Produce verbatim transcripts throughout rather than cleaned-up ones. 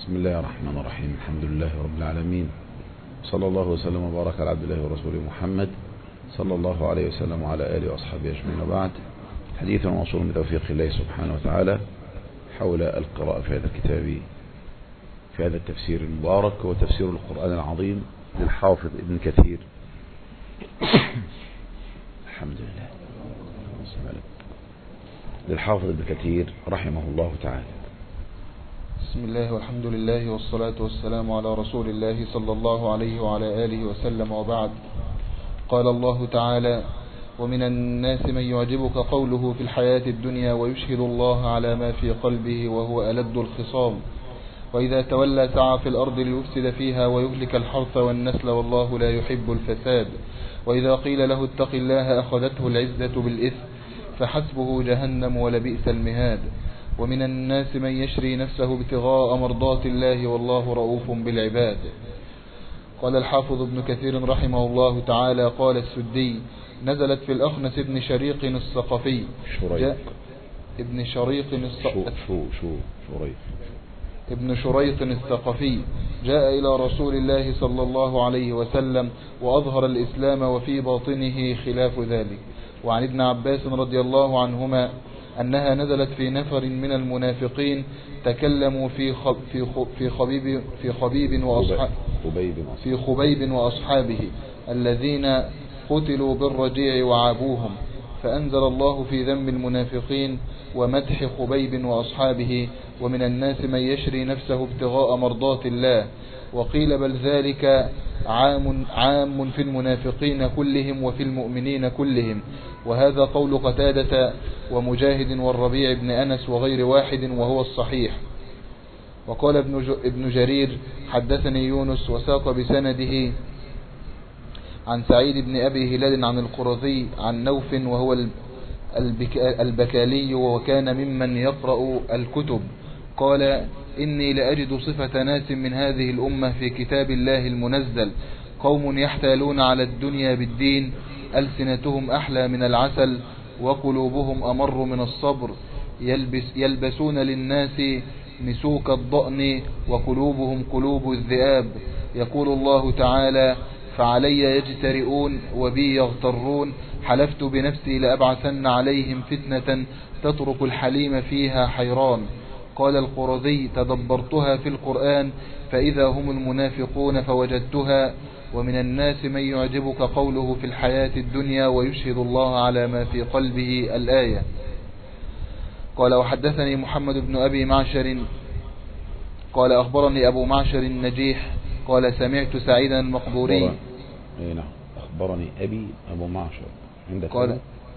بسم الله الرحمن الرحيم. الحمد لله رب العالمين، صلى الله وسلم وبارك على عبد الله ورسوله محمد صلى الله عليه وسلم وعلى آله وأصحابه أجمعين. وبعد، حديث موصول بتوفيق الله سبحانه وتعالى حول القراءة في هذا الكتاب، في هذا التفسير المبارك، هو تفسير القرآن العظيم للحافظ ابن كثير الحمد لله للحافظ ابن كثير رحمه الله تعالى. بسم الله والحمد لله والصلاة والسلام على رسول الله صلى الله عليه وعلى آله وسلم، وبعد. قال الله تعالى: ومن الناس من يعجبك قوله في الحياة الدنيا ويشهد الله على ما في قلبه وهو ألد الخصام، وإذا تولى سعى في الأرض ليفسد فيها ويهلك الحرث والنسل والله لا يحب الفساد، وإذا قيل له اتق الله أخذته العزة بالإثم فحسبه جهنم ولبئس المهاد. ومن الناس من يشري نفسه ابتغاء مرضات الله والله رؤوف بالعباد. قال الحافظ ابن كثير رحمه الله تعالى: قال السدي: نزلت في الأخنس ابن شريق الثقفي شريق ابن شريق شو شو شو شريق ابن شريط الثقفي جاء إلى رسول الله صلى الله عليه وسلم وأظهر الإسلام وفي باطنه خلاف ذلك. وعن ابن عباس رضي الله عنهما أنها نزلت في نفر من المنافقين تكلموا في خب في خب في خبيب في خبيب وأصحاب في خبيب وأصحابه الذين قتلوا بالرجيع وعابوهم، فأنزل الله في ذم المنافقين ومدح خبيب وأصحابه: ومن الناس من يشري نفسه ابتغاء مرضات الله. وقيل بل ذلك عام عام في المنافقين كلهم وفي المؤمنين كلهم، وهذا قول قتادة ومجاهد والربيع بن أنس وغير واحد وهو الصحيح. وقال ابن جرير: حدثني يونس وساق بسنده عن سعيد بن أبي هلال عن القرظي عن نوف وهو البكالي وكان ممن يقرأ الكتب، قال: إني لأجد صفة ناس من هذه الأمة في كتاب الله المنزل، قوم يحتالون على الدنيا بالدين، ألسنتهم أحلى من العسل وقلوبهم أمر من الصبر، يلبس يلبسون للناس مسوك الضأن وقلوبهم قلوب الذئاب. يقول الله تعالى: فعلي يجترئون وبي يغترون، حلفت بنفسي لأبعثن عليهم فتنة تترك الحليم فيها حيران. قال القرظي: تدبرتها في القرآن فإذا هم المنافقون فوجدتها: ومن الناس من يعجبك قوله في الحياة الدنيا ويشهد الله على ما في قلبه الآية. قال: وحدثني محمد بن أبي معشر قال أخبرني أبو معشر النجيح قال سمعت سعيدا المقبوري. نعم، أخبرني أبي أبو معشر عندك قال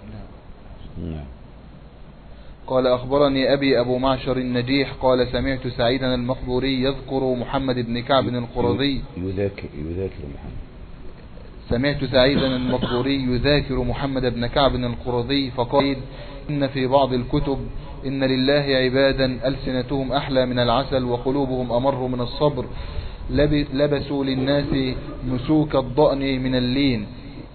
نعم قال أخبرني أبي أبو معشر النجيح قال سمعت سعيدا المقبوري يذكر محمد بن كعب القرظي يذاكر يذاكر محمد سمعت سعيدا المقبوري يذاكر محمد بن كعب القرظي فقال: إن في بعض الكتب إن لله عبادا ألسنتهم أحلى من العسل وقلوبهم أمر من الصبر، لبسوا للناس مسوك الضأن من اللين،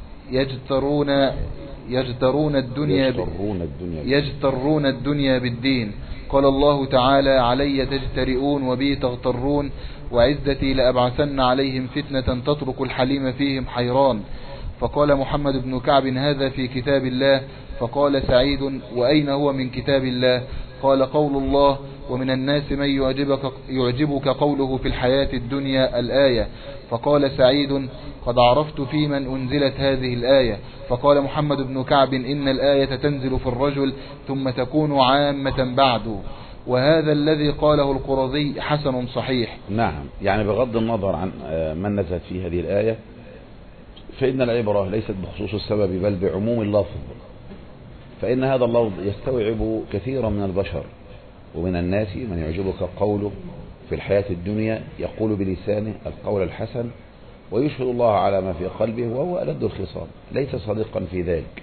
يجترون يجترون الدنيا يجترون الدنيا, يجترون الدنيا بالدين. قال الله تعالى: علي تجترئون وبي تغترون، وعزتي لأبعثن عليهم فتنة تترك الحليم فيهم حيران. فقال محمد بن كعب: هذا في كتاب الله. فقال سعيد: وأين هو من كتاب الله؟ قال: قول الله: ومن الناس من يعجبك, يعجبك قوله في الحياة الدنيا الآية. فقال سعيد: قد عرفت في من أنزلت هذه الآية. فقال محمد بن كعب: إن الآية تنزل في الرجل ثم تكون عامة بعده، وهذا الذي قاله القرظي حسن صحيح. نعم، يعني بغض النظر عن من نزلت في هذه الآية، فإن العبرة ليست بخصوص السبب بل بعموم اللفظ، فإن هذا اللفظ يستوعب كثيرا من البشر. ومن الناس من يعجبك قوله في الحياة الدنيا، يقول بلسانه القول الحسن ويشهد الله على ما في قلبه وهو ألد الخصام، ليس صادقا في ذلك.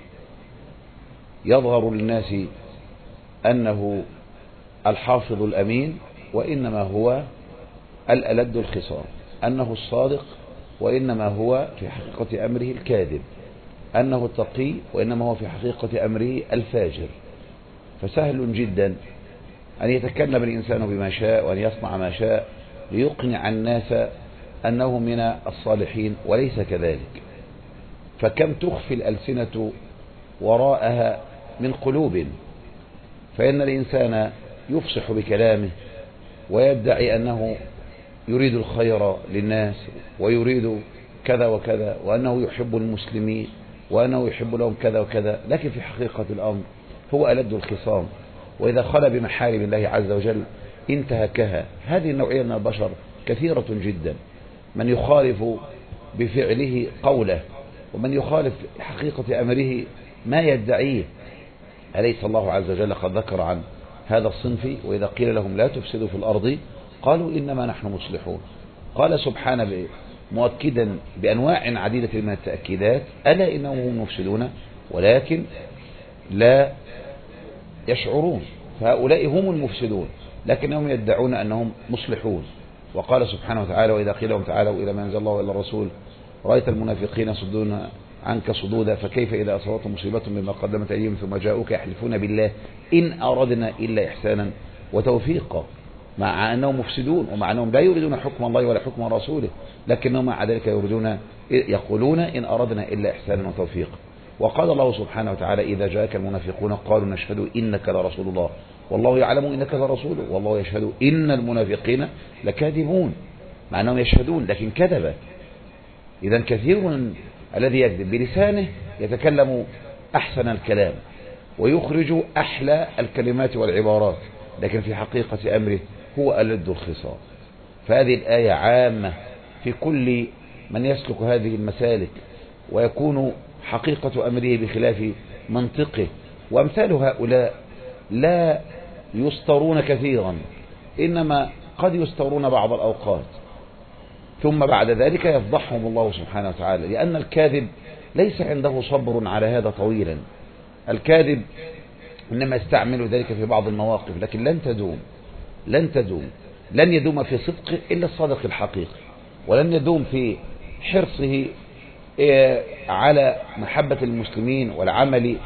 يظهر للناس أنه الحافظ الأمين وإنما هو الألد الخصام، أنه الصادق وإنما هو في حقيقة أمره الكاذب، أنه التقي وإنما هو في حقيقة أمره الفاجر. فسهل جدا أن يتكلم الإنسان بما شاء وأن يصنع ما شاء ليقنع الناس أنه من الصالحين وليس كذلك. فكم تخفي الألسنة وراءها من قلوب، فإن الإنسان يفصح بكلامه ويدعي أنه يريد الخير للناس ويريد كذا وكذا، وأنه يحب المسلمين وأنه يحب لهم كذا وكذا، لكن في حقيقة الأمر هو ألد الخصام، وإذا خلى بمحارم الله عز وجل انتهكها. هذه النوعية من البشر كثيرة جدا، من يخالف بفعله قوله، ومن يخالف حقيقة أمره ما يدعيه. أليس الله عز وجل قد ذكر عن هذا الصنف: وإذا قيل لهم لا تفسدوا في الأرض قالوا إنما نحن مصلحون. قال سبحانه مؤكدا بأنواع عديدة من التأكيدات: ألا إنهم هم المفسدون ولكن لا يشعرون. فهؤلاء هم المفسدون لكنهم يدعون أنهم مصلحون. وقال سبحانه وتعالى: وإذا قيل لهم تعالوا إلى ما أنزل الله وإلى الرسول رأيت المنافقين يصدون عنك صدودا فكيف إذا أصابتهم مصيبة بما قدمت أيديهم ثم جاءوك يحلفون بالله إن أردنا إلا إحسانا وتوفيقا، مع أنهم مفسدون ومع أنهم لا يريدون حكم الله ولا حكم رسوله، لكنهم مع ذلك يريدون يقولون إن أردنا إلا إحسانا وتوفيقا. وقال الله سبحانه وتعالى: إذا جاءك المنافقون قالوا نشهد إنك لرسول الله والله يعلم إنك لرسوله والله يشهد إن المنافقين لكاذبون. مع أنهم يشهدون لكن كذب. إذا كثير من الذي يكذب بلسانه يتكلم أحسن الكلام ويخرج أحلى الكلمات والعبارات، لكن في حقيقة أمره هو ألد الخصام. فهذه الآية عامة في كل من يسلك هذه المسالك ويكون حقيقة أمره بخلاف منطقه. وأمثال هؤلاء لا يسترون كثيرا، إنما قد يسترون بعض الأوقات، ثم بعد ذلك يفضحهم الله سبحانه وتعالى، لأن الكاذب ليس عنده صبر على هذا طويلا. الكاذب إنما يستعمل ذلك في بعض المواقف، لكن لن تدوم لن تدوم لن يدوم في صدقه إلا الصادق الحقيقي، ولن يدوم في حرصه على محبة المسلمين والعمل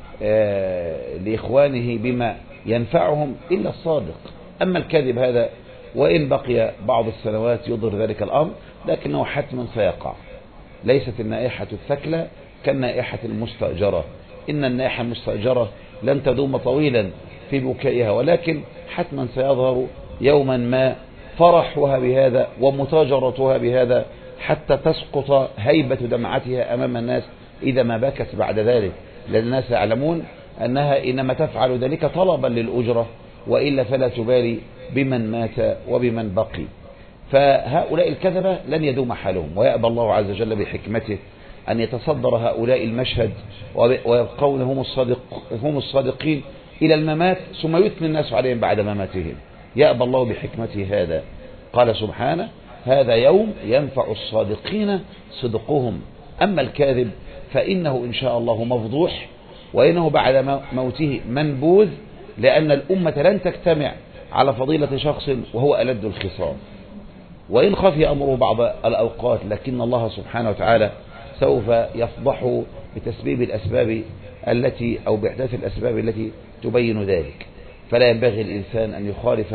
لإخوانه بما ينفعهم إلا الصادق. أما الكاذب هذا وإن بقي بعض السنوات يضر ذلك الأمر، لكنه حتما سيقع. ليست النائحة الثكلى كالنائحة المستأجرة، إن النائحة المستأجرة لن تدوم طويلا في بكائها، ولكن حتما سيظهر يوما ما فرحها بهذا ومتاجرتها بهذا حتى تسقط هيبة دمعتها أمام الناس إذا ما بكت بعد ذلك، لأن الناس يعلمون أنها إنما تفعل ذلك طلبا للأجرة، وإلا فلا تبالي بمن مات وبمن بقي. فهؤلاء الكذبة لن يدوم حالهم، ويأبى الله عز وجل بحكمته أن يتصدر هؤلاء المشهد ويبقون هم الصادق هم الصادقين إلى الممات، ثم يثني الناس عليهم بعد مماتهم. يأبى الله بحكمته هذا. قال سبحانه: هذا يوم ينفع الصادقين صدقهم، أما الكاذب فإنه إن شاء الله مفضوح، وإنه بعد موته منبوذ، لأن الأمة لن تجتمع على فضيلة شخص وهو ألد الخصام. وإن خفي أمره بعض الأوقات، لكن الله سبحانه وتعالى سوف يفضحه بتسبيب الأسباب التي أو بإحداث الأسباب التي تبين ذلك. فلا ينبغي الإنسان أن يخالف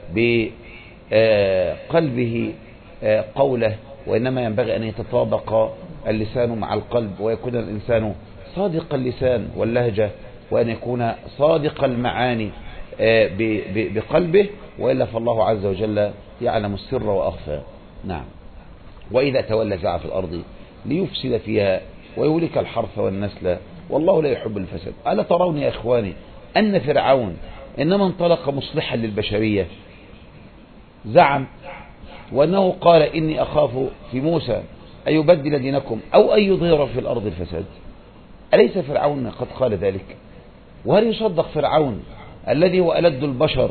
بقلبه قوله، وإنما ينبغي أن يتطابق اللسان مع القلب، ويكون الإنسان صادق اللسان واللهجة، وأن يكون صادق المعاني بقلبه، وإلا فالله عز وجل يعلم السر وأخفى. نعم. وإذا تولى سعى في الأرض ليفسد فيها ويهلك الحرث والنسل والله لا يحب الفساد. ألا ترون يا إخواني أن فرعون إنما انطلق مصلحا للبشرية، زعم وأنه قال: إني أخاف في موسى أن يبدل دينكم أو أن يظهر في الأرض الفساد. أليس فرعون قد قال ذلك؟ وهل يصدق فرعون الذي هو ألد البشر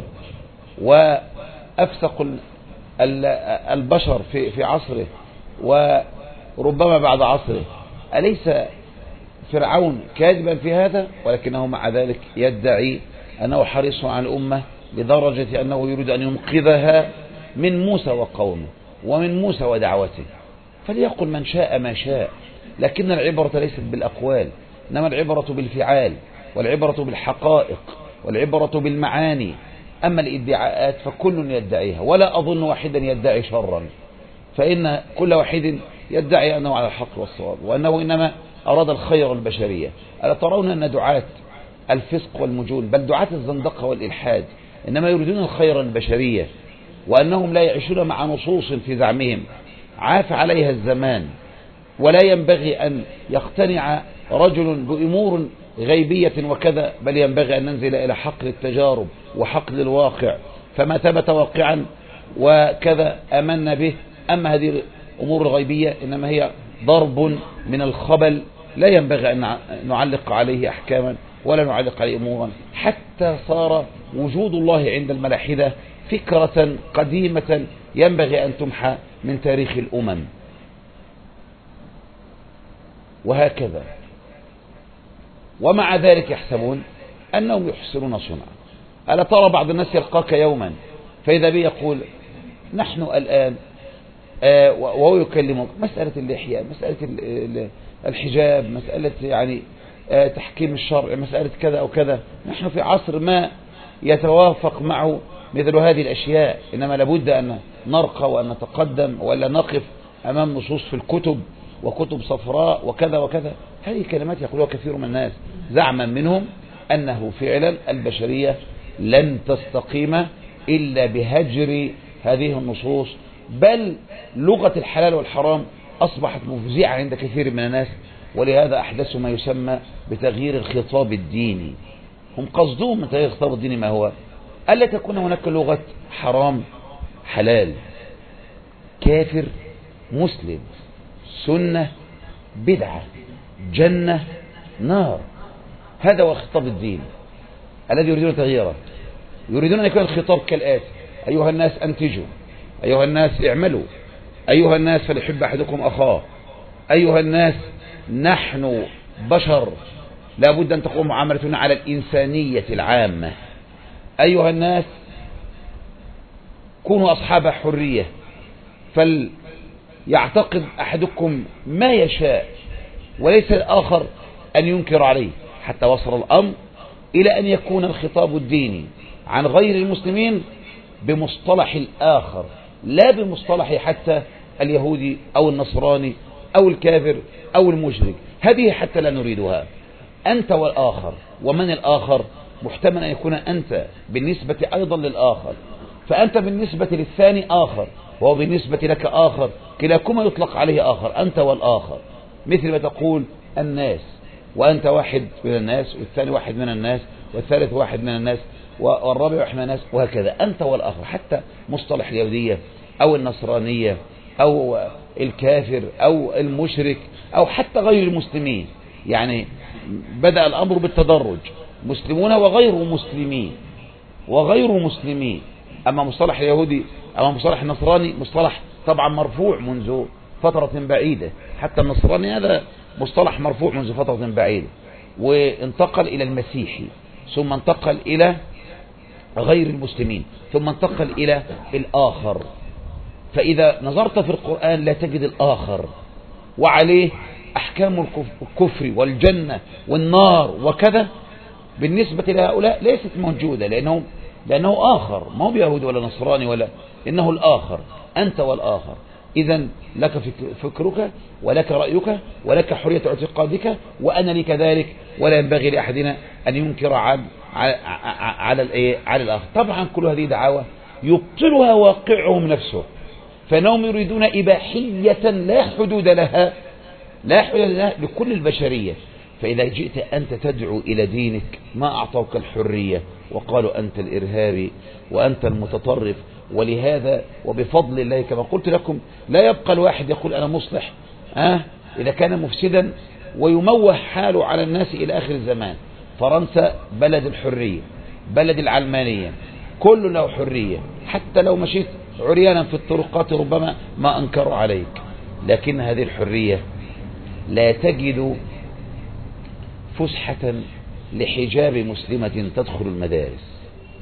وأفسق البشر في في عصره وربما بعد عصره؟ أليس فرعون كاذبا في هذا؟ ولكنه مع ذلك يدعي أنه حريص على الأمة لدرجة أنه يريد أن ينقذها من موسى وقومه ومن موسى ودعوته. فليقل من شاء ما شاء، لكن العبرة ليست بالأقوال، إنما العبرة بالفعال، والعبرة بالحقائق، والعبرة بالمعاني. أما الادعاءات فكل يدعيها، ولا أظن واحدا يدعي شرا، فإن كل واحد يدعي أنه على الحق والصواب، وأنه إنما أراد الخير البشرية. ألا ترون أن دعاة الفسق والمجون، بل دعاة الزندقة والإلحاد، إنما يريدون الخير البشرية، وأنهم لا يعيشون مع نصوص في زعمهم عاف عليها الزمان، ولا ينبغي أن يقتنع رجل بأمور غيبية وكذا، بل ينبغي أن ننزل إلى حقل التجارب وحقل الواقع، فما ثبت واقعا وكذا آمنا به. أما هذه الأمور الغيبية إنما هي ضرب من الخبل، لا ينبغي أن نعلق عليه أحكاما ولا نعلق عليه أمورا، حتى صار وجود الله عند الملاحدة فكرة قديمة ينبغي أن تمحى من تاريخ الأمم، وهكذا. ومع ذلك يحسبون أنهم يحسنون صنعا. ألا ترى بعض الناس يلقاك يوما فإذا بي يقول نحن الآن آه وهو يكلمك مسألة اللحية، مسألة الحجاب، مسألة يعني آه تحكيم الشرع، مسألة كذا أو كذا، نحن في عصر ما يتوافق معه مثل هذه الأشياء، إنما لابد أن نرقى وأن نتقدم ولا نقف أمام نصوص في الكتب وكتب صفراء وكذا وكذا. هذه كلمات يقولها كثير من الناس زعما منهم أنه فعلا البشرية لن تستقيم إلا بهجر هذه النصوص، بل لغة الحلال والحرام أصبحت مفزعة عند كثير من الناس، ولهذا أحدثوا ما يسمى بتغيير الخطاب الديني. هم قصدهم من تغيير الخطاب الديني ما هو؟ ألا تكون هناك لغة حرام حلال، كافر مسلم، سنة بدعة، جنة نار. هذا هو خطاب الدين الذي يريدون تغييره. يريدون أن يكون الخطاب كالآتي: أيها الناس أنتجوا، أيها الناس اعملوا، أيها الناس فليحب أحدكم أخاه، أيها الناس نحن بشر لا بد أن تقوم معاملتنا على الإنسانية العامة، أيها الناس كونوا أصحاب حرية، فليعتقد أحدكم ما يشاء وليس الآخر أن ينكر عليه، حتى وصل الأمر إلى أن يكون الخطاب الديني عن غير المسلمين بمصطلح الآخر، لا بمصطلح حتى اليهودي أو النصراني أو الكافر أو المشرك. هذه حتى لا نريدها. أنت والآخر، ومن الآخر؟ محتمل أن يكون أنت بالنسبة أيضا للآخر، فأنت بالنسبة للثاني آخر، وهو بالنسبة لك آخر، كلاكما يطلق عليه آخر، أنت والآخر. مثل ما تقول الناس، وأنت واحد من الناس، والثاني واحد من الناس، والثالث واحد من الناس، والرابع واحد من الناس، وهكذا. أنت والآخر. حتى مصطلح اليهودية أو النصرانية أو الكافر أو المشرك أو حتى غير المسلمين، يعني بدأ الأمر بالتدرج: مسلمون وغير مسلمين وغير مسلمين. أما مصطلح اليهودي أما مصطلح النصراني مصطلح طبعا مرفوع منذ فترة بعيدة، حتى النصراني هذا مصطلح مرفوع منذ فترة بعيدة، وانتقل إلى المسيحي، ثم انتقل إلى غير المسلمين، ثم انتقل إلى الآخر. فإذا نظرت في القرآن لا تجد الآخر، وعليه أحكام الكفر والجنة والنار وكذا بالنسبة لهؤلاء ليست موجودة، لأنه, لأنه آخر، ما هو بيهودي ولا نصراني ولا، إنه الآخر. أنت والآخر. إذن لك فكرك ولك رأيك ولك حرية اعتقادك، وأنا لي كذلك، ولا ينبغي لأحدنا أن ينكر على على على الآخر. طبعا كل هذه دعاوى يبطلها واقعهم نفسه، فإنهم يريدون إباحية لا حدود لها، لا حدود لها لكل البشرية. فإذا جئت أنت تدعو إلى دينك ما أعطوك الحرية، وقالوا أنت الإرهابي وأنت المتطرف. ولهذا وبفضل الله كما قلت لكم لا يبقى الواحد يقول أنا مصلح أه؟ إذا كان مفسدا ويموه حاله على الناس إلى آخر الزمان. فرنسا بلد الحرية، بلد العلمانية، كل له حرية، حتى لو مشيت عريانا في الطرقات ربما ما أنكروا عليك، لكن هذه الحرية لا تجد فسحة لحجاب مسلمة تدخل المدارس.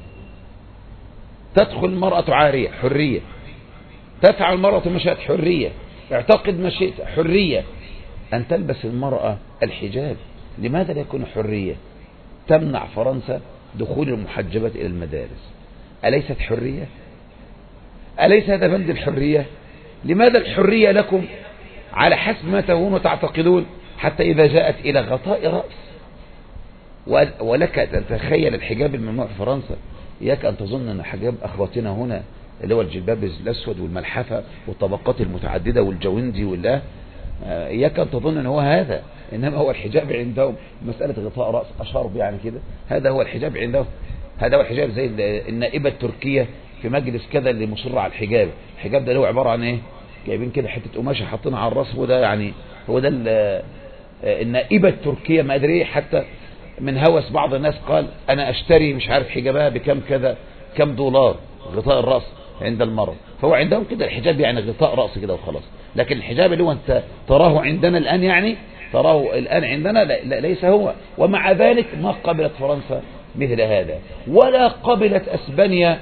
تدخل المرأة عارية، حرية. تفعل المرأة مشيئة، حرية. اعتقد مشيئة، حرية. أن تلبس المرأة الحجاب، لماذا لا يكون حرية؟ تمنع فرنسا دخول المحجبات إلى المدارس. أليست حرية؟ أليس هذا بند الحرية؟ لماذا الحرية لكم على حسب ما تهون وتعتقدون، حتى إذا جاءت إلى غطاء رأس؟ ولك أن تتخيل الحجاب الممنوع في فرنسا، إياك أن تظن أن حجاب أخواتنا هنا اللي هو الجلباب الأسود والملحفة والطبقات المتعددة والجوندي والله، إياك أن تظن أن هو هذا، إنما هو الحجاب عندهم مسألة غطاء رأس أشارب يعني كده، هذا هو الحجاب عندهم. هذا هو الحجاب زي النائبة التركية في مجلس كذا اللي مصر على الحجاب. الحجاب ده هو عبارة عن إيه؟ جايبين كده حتة قماشة حاطينها على الرأس، وده يعني هو ده النائبة التركية. ما أدري حتى من هوس بعض الناس قال أنا أشتري مش عارف حجابها بكم كذا كم دولار غطاء الرأس عند المرأة. فهو عندهم كده الحجاب يعني غطاء رأس كده وخلاص. لكن الحجاب اللي هو أنت تراه عندنا الآن يعني تراه الآن عندنا لا لا ليس هو. ومع ذلك ما قبلت فرنسا مثل هذا، ولا قبلت أسبانيا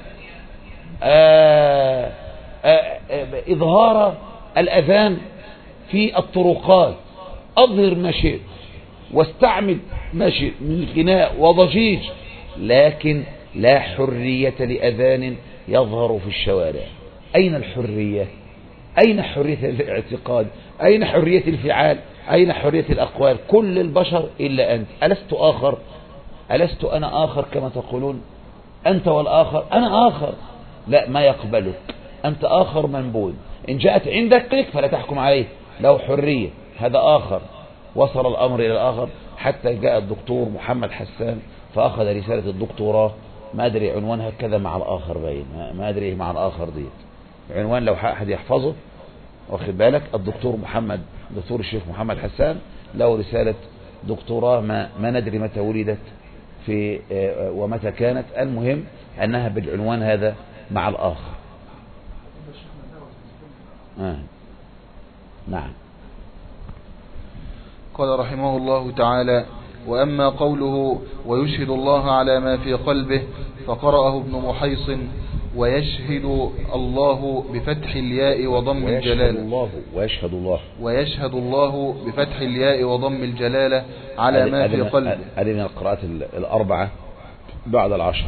آآ آآ إظهار الأذان في الطرقات. أظهر ما شئت واستعمل ما شئت من غناء وضجيج، لكن لا حرية لأذان يظهر في الشوارع. أين الحرية؟ أين حرية الاعتقاد؟ أين حرية الفعال؟ أين حرية الأقوال؟ كل البشر إلا أنت. ألست آخر؟ ألست أنا آخر كما تقولون أنت والآخر؟ أنا آخر. لا، ما يقبلك، أنت آخر منبوذ. إن جاءت عندك فلا تحكم عليه، له حرية، هذا آخر. وصل الأمر إلى الآخر حتى جاء الدكتور محمد حسان فأخذ رسالة الدكتوراه، ما أدري عنوانها كذا مع الآخر باين، ما أدري مع الآخر دي عنوان لو أحد يحفظه، واخد بالك. الدكتور محمد دكتور الشيخ محمد حسان له رسالة دكتوراه ما, ما ندري متى ولدت في ومتى كانت، المهم أنها بالعنوان هذا مع الآخر. آه. نعم. قال رحمه الله تعالى: وأما قوله ويشهد الله على ما في قلبه فقرأه ابن محيصن ويشهد الله بفتح الياء وضم الجلالة الله ويشهد الله ويشهد الله بفتح الياء وضم الجلالة على ما في قلبه. هذه من القراءات الأربعة بعد العشر.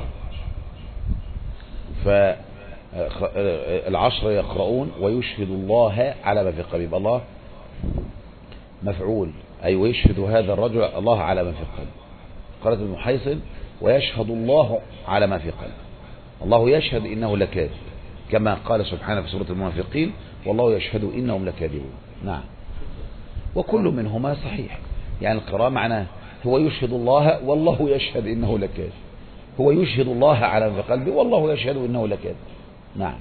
فالعشر يقرؤون ويشهد الله على ما في قلبه. الله مفعول، أي ويشهد هذا الرجل الله على ما في قلبه. قالت ابن محيصن ويشهد الله على ما في قلبه. الله يشهد إنه لكاذب، كما قال سبحانه في سورة المنافقين والله يشهد إنهم لكاذبون. نعم. وكل منهما صحيح، يعني القراءة معناه هو يشهد الله والله يشهد إنه لكاذب، هو يشهد الله على ما في قلبه والله يشهد إنه لكاذب. نعم.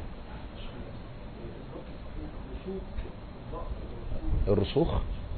الرسوخ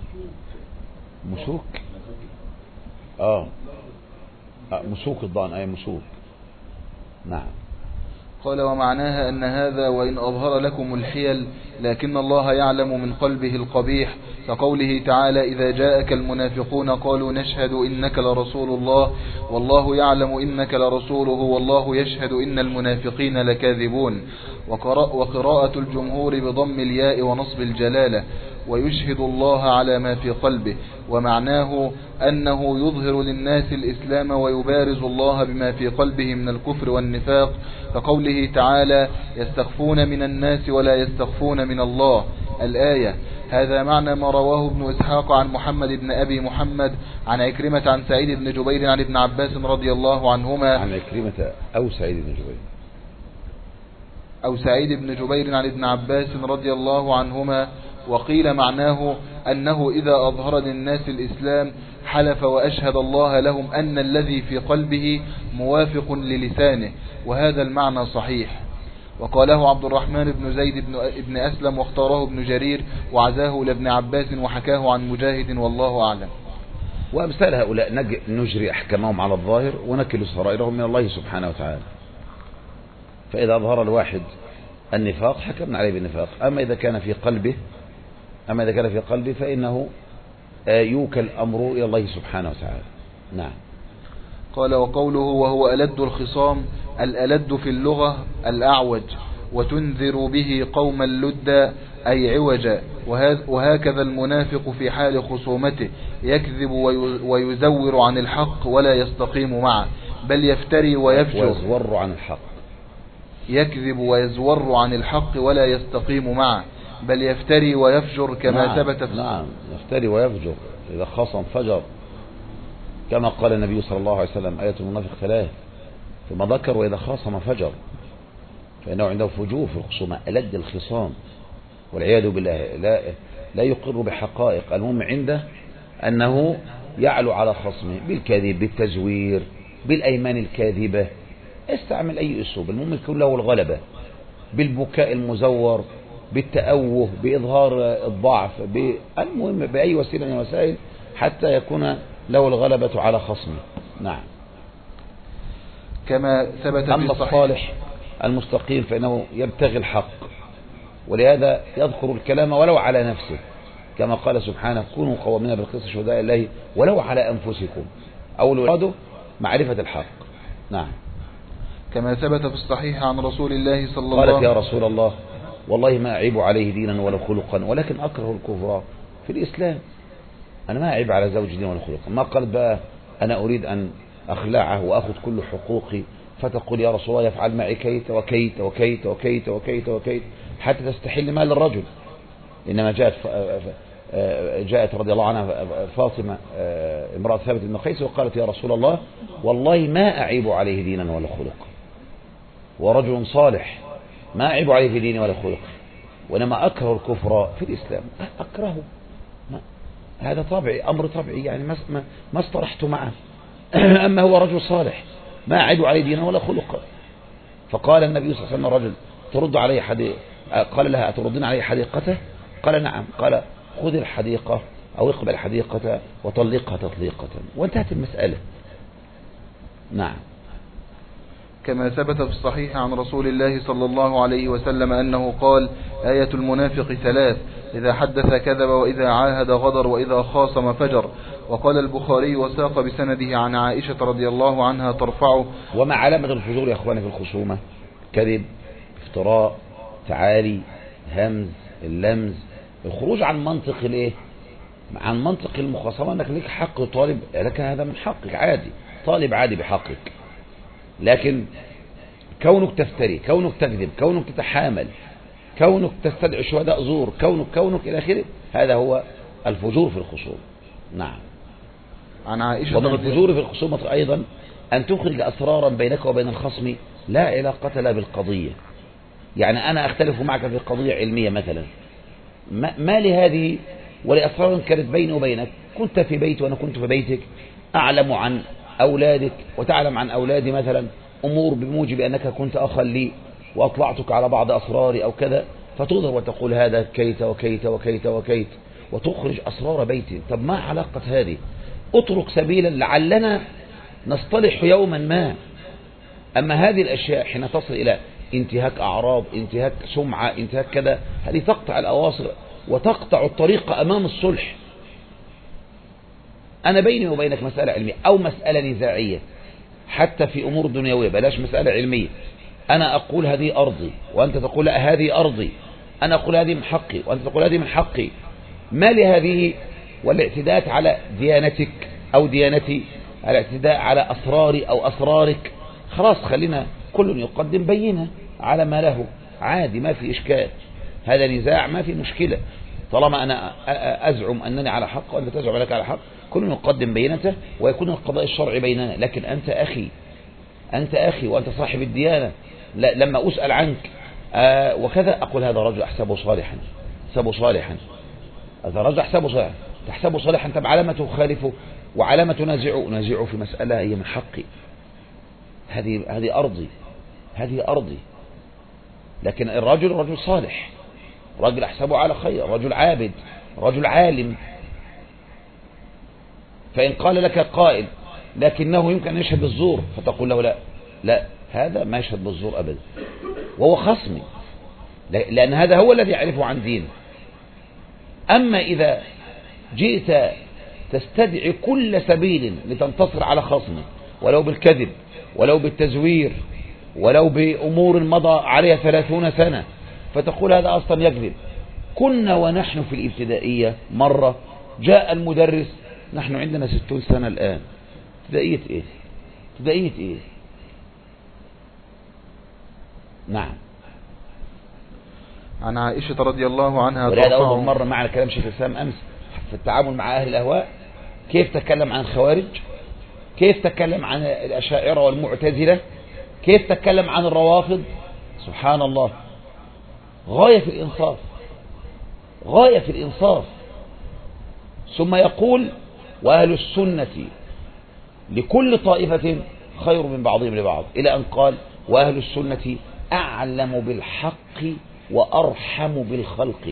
مسوك آه. آه مسوك الضان أي مسوك. نعم. قال ومعناها أن هذا وإن أظهر لكم الحيل لكن الله يعلم من قلبه القبيح، كقوله تعالى إذا جاءك المنافقون قالوا نشهد إنك لرسول الله والله يعلم إنك لرسوله والله يشهد إن المنافقين لكاذبون. وقراءة الجمهور بضم الياء ونصب الجلالة ويشهد الله على ما في قلبه، ومعناه أنه يظهر للناس الإسلام ويبارز الله بما في قلبه من الكفر والنفاق، كقوله تعالى يستخفون من الناس ولا يستخفون من الله الآية. هذا معنى ما رواه ابن إسحاق عن محمد بن أبي محمد عن عكرمة عن سعيد بن جبير عن ابن عباس رضي الله عنهما عن عكرمة أو سعيد بن جبير أو سعيد بن جبير عن ابن عباس رضي الله عنهما. وقيل معناه أنه إذا أظهر للناس الإسلام حلف وأشهد الله لهم أن الذي في قلبه موافق للسانه، وهذا المعنى صحيح. وقاله عبد الرحمن بن زيد بن أسلم واختاره ابن جرير وعزاه لابن عباس وحكاه عن مجاهد والله أعلم. وأمثال هؤلاء نجري أحكامهم على الظاهر ونكل سرائرهم من الله سبحانه وتعالى. فإذا أظهر الواحد النفاق حكمنا عليه بالنفاق، أما إذا كان في قلبه أما إذا كان في قلبه فإنه يوكل الأمر إلى الله سبحانه وتعالى. نعم. قال وقوله وهو ألد الخصام، الألد في اللغة الأعوج، وتنذر به قوما لدا أي عوجا. وهكذا المنافق في حال خصومته يكذب ويزور عن الحق ولا يستقيم معه، بل يفتري ويفجر ويزور عن الحق يكذب ويزور عن الحق ولا يستقيم معه، بل يفتري ويفجر كما نعم ثبت في نعم يفتري ويفجر، إذا خاصم فجر، كما قال النبي صلى الله عليه وسلم آية المنافق ثلاث، ثم ذكر وإذا خاصم فجر، فإنه عنده فجور في الخصومة، ألد الخصام والعياذ بالله، لا, لا يقر بحقائق. المهم عنده أنه يعلو على خصمه بالكذب، بالتزوير، بالأيمان الكاذبة، استعمل أي أسلوب، المهم يكون له الغلبة، بالبكاء المزور، بالتأوه، بإظهار الضعف، المهم بأي وسيلة من الوسائل حتى يكون له الغلبة على خصمه. نعم. كما ثبت أما في الصالح المستقيم فإنه يبتغي الحق، ولهذا يذكر الكلام ولو على نفسه، كما قال سبحانه كونوا قوامين بالقسط شهداء الله ولو على أنفسكم، أول وراده معرفة الحق. نعم. كما ثبت في الصحيح عن رسول الله صلى الله عليه وسلم قالت يا رسول الله والله ما أعيب عليه دينا ولا خلقا ولكن أكره الكفر في الإسلام، أنا ما أعيب على زوجي دينا ولا خلقا. ما قالت بقى أنا أريد أن أخلعه وأخذ كل حقوقي، فتقول يا رسول الله يفعل معي كيت وكيت وكيت وكيت وكيت وكيت حتى تستحل مال الرجل. إنما جاءت جاءت رضي الله عنها فاطمة امرأة ثابت بن قيس وقالت يا رسول الله والله ما أعيب عليه دينا ولا خلقا، ورجل صالح ما أعيب عليه في ديني ولا خلقه، وإنما أكره الكفر في الإسلام. أكرهه، هذا طبعي، أمر طبعي، يعني ما ما اصطلحت معه. أما هو رجل صالح ما أعيب عليه دينا ولا خلقا. فقال النبي صلى الله عليه وسلم الرجل ترد عليه حديقة، قال لها أتردين عليه حديقته؟ قال نعم. قال خذ الحديقة أو اقبل الحديقة وطلقها تطليقة، وانتهت المسألة. نعم. كما ثبت في الصحيح عن رسول الله صلى الله عليه وسلم أنه قال آية المنافق ثلاث: إذا حدث كذب، وإذا عاهد غدر، وإذا خاصم فجر. وقال البخاري وساق بسنده عن عائشة رضي الله عنها ترفعه. وما علامة الفجور يا أخواني في الخصومة؟ كذب، افتراء، تعالي، همز، اللمز، الخروج عن منطق الايه، عن منطق المخاصمة، انك لك حق طالب لك، هذا من حقك عادي، طالب عادي بحقك. لكن كونك تفتري، كونك تكذب، كونك تتحامل، كونك تستدعي شهداء زور، كونك كونك الى اخره، هذا هو الفجور في الخصوم. نعم. عن عائشة ومن الفجور في الخصومة ايضا ان تخرج اسرارا بينك وبين الخصم لا علاقة لا بالقضية. يعني انا اختلف معك في قضية علمية مثلا، ما, ما لهذه ولأسرار كانت بيني وبينك، كنت في بيتي وأنا كنت في بيتك، أعلم عن أولادك وتعلم عن أولادي مثلا أمور بموجب أنك كنت أخا لي، وأطلعتك على بعض أسراري أو كذا، فتظهر وتقول هذا كيت وكيت وكيت وكيت وتخرج أسرار بيتي. طب ما علاقة هذه؟ اترك سبيلا لعلنا نصطلح يوما ما. أما هذه الأشياء حين تصل إلى انتهاك أعراض، انتهاك سمعة، انتهاك كذا، هذه تقطع الأواصر وتقطع الطريق أمام الصلح. أنا بيني وبينك مسألة علمية أو مسألة نزاعية، حتى في أمور دنيوية، بلاش مسألة علمية، أنا أقول هذه أرضي وأنت تقول لا هذه أرضي، أنا أقول هذه من حقي وأنت تقول هذه من حقي، ما لهذه والاعتداء على ديانتك أو ديانتي، الاعتداء على أسراري أو أسرارك؟ خلاص خلينا كل يقدم بينه على ما له، عادي، ما في إشكال، هذا نزاع ما في مشكلة، طالما أنا أزعم أنني على حق وأنت تزعم أنك على حق، كل يقدم بينته ويكون القضاء الشرعي بيننا. لكن أنت أخي، أنت أخي وأنت صاحب الديانة، لما أسأل عنك آه وكذا أقول هذا رجل أحسبه صالحا، أحسبه صالحا، هذا رجل أحسبه صالحا، تحسبه صالحا، طب علامة تخالفه وعلامة تنازعه، نازعه في مسألة هي من حقي، هذه هذه أرضي، هذه أرضي. لكن الرجل رجل صالح، رجل أحسبه على خير، رجل عابد، رجل عالم، فإن قال لك قائل لكنه يمكن أن يشهد بالزور، فتقول له لا لا هذا ما يشهد بالزور أبدا، وهو خصمي، لأن هذا هو الذي يعرفه عن دينه. أما إذا جئت تستدعي كل سبيل لتنتصر على خصمه، ولو بالكذب ولو بالتزوير ولو بأمور مضى عليها ثلاثون سنة، فتقول هذا أصلا يكذب. كنا ونحن في الابتدائية مرة جاء المدرس، نحن عندنا ستون سنة الآن، ابتدائية إيه؟ ابتدائية إيه؟ نعم. عن عائشة رضي الله عنها ولهذا أول مرة معنى كلام شيخ الإسلام أمس في التعامل مع أهل الأهواء، كيف تكلم عن الخوارج، كيف تكلم عن الأشاعرة والمعتزلة، كيف تكلم عن الروافض. سبحان الله، غاية في الإنصاف، غاية في الإنصاف. ثم يقول وأهل السنة لكل طائفة خير من بعضهم لبعض، إلى أن قال وأهل السنة أعلم بالحق وأرحم بالخلق.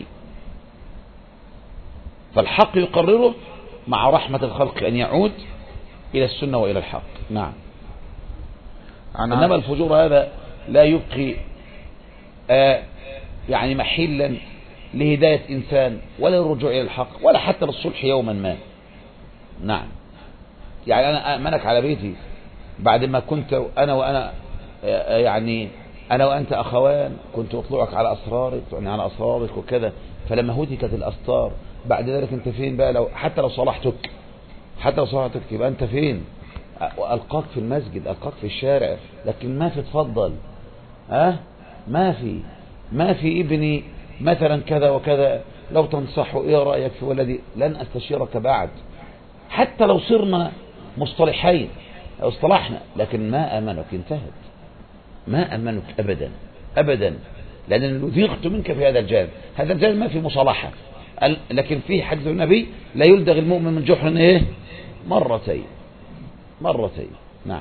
فالحق يقرره مع رحمة الخلق أن يعود إلى السنة وإلى الحق. نعم. إنما الفجور هذا لا يبقي آه يعني محلا لهداية إنسان ولا للرجوع إلى الحق ولا حتى للصلح يوما ما. نعم. يعني أنا أأمنك على بيتي بعد ما كنت أنا وأنا يعني أنا وأنت أخوان، كنت أطلعك على أسرارك يعني على أسرارك وكذا، فلما هتكت الأستار بعد ذلك أنت فين بقى؟ لو حتى لو صلحتك حتى لو صلحتك يبقى أنت فين؟ ألقاك في المسجد، ألقاك في الشارع، لكن ما في تفضل أه؟ ما في ما في ابني مثلا كذا وكذا، لو تنصحه إيه رأيك في ولدي؟ لن أستشيرك بعد، حتى لو صرنا مصطلحين أو اصطلحنا، لكن ما أمنك، انتهت، ما أمنك أبدا أبدا، لأن ذيقت منك في هذا الجانب. هذا الجانب ما في مصالحة، لكن في حديث النبي لا يلدغ المؤمن من جحر إيه مرتين مرتين. نعم.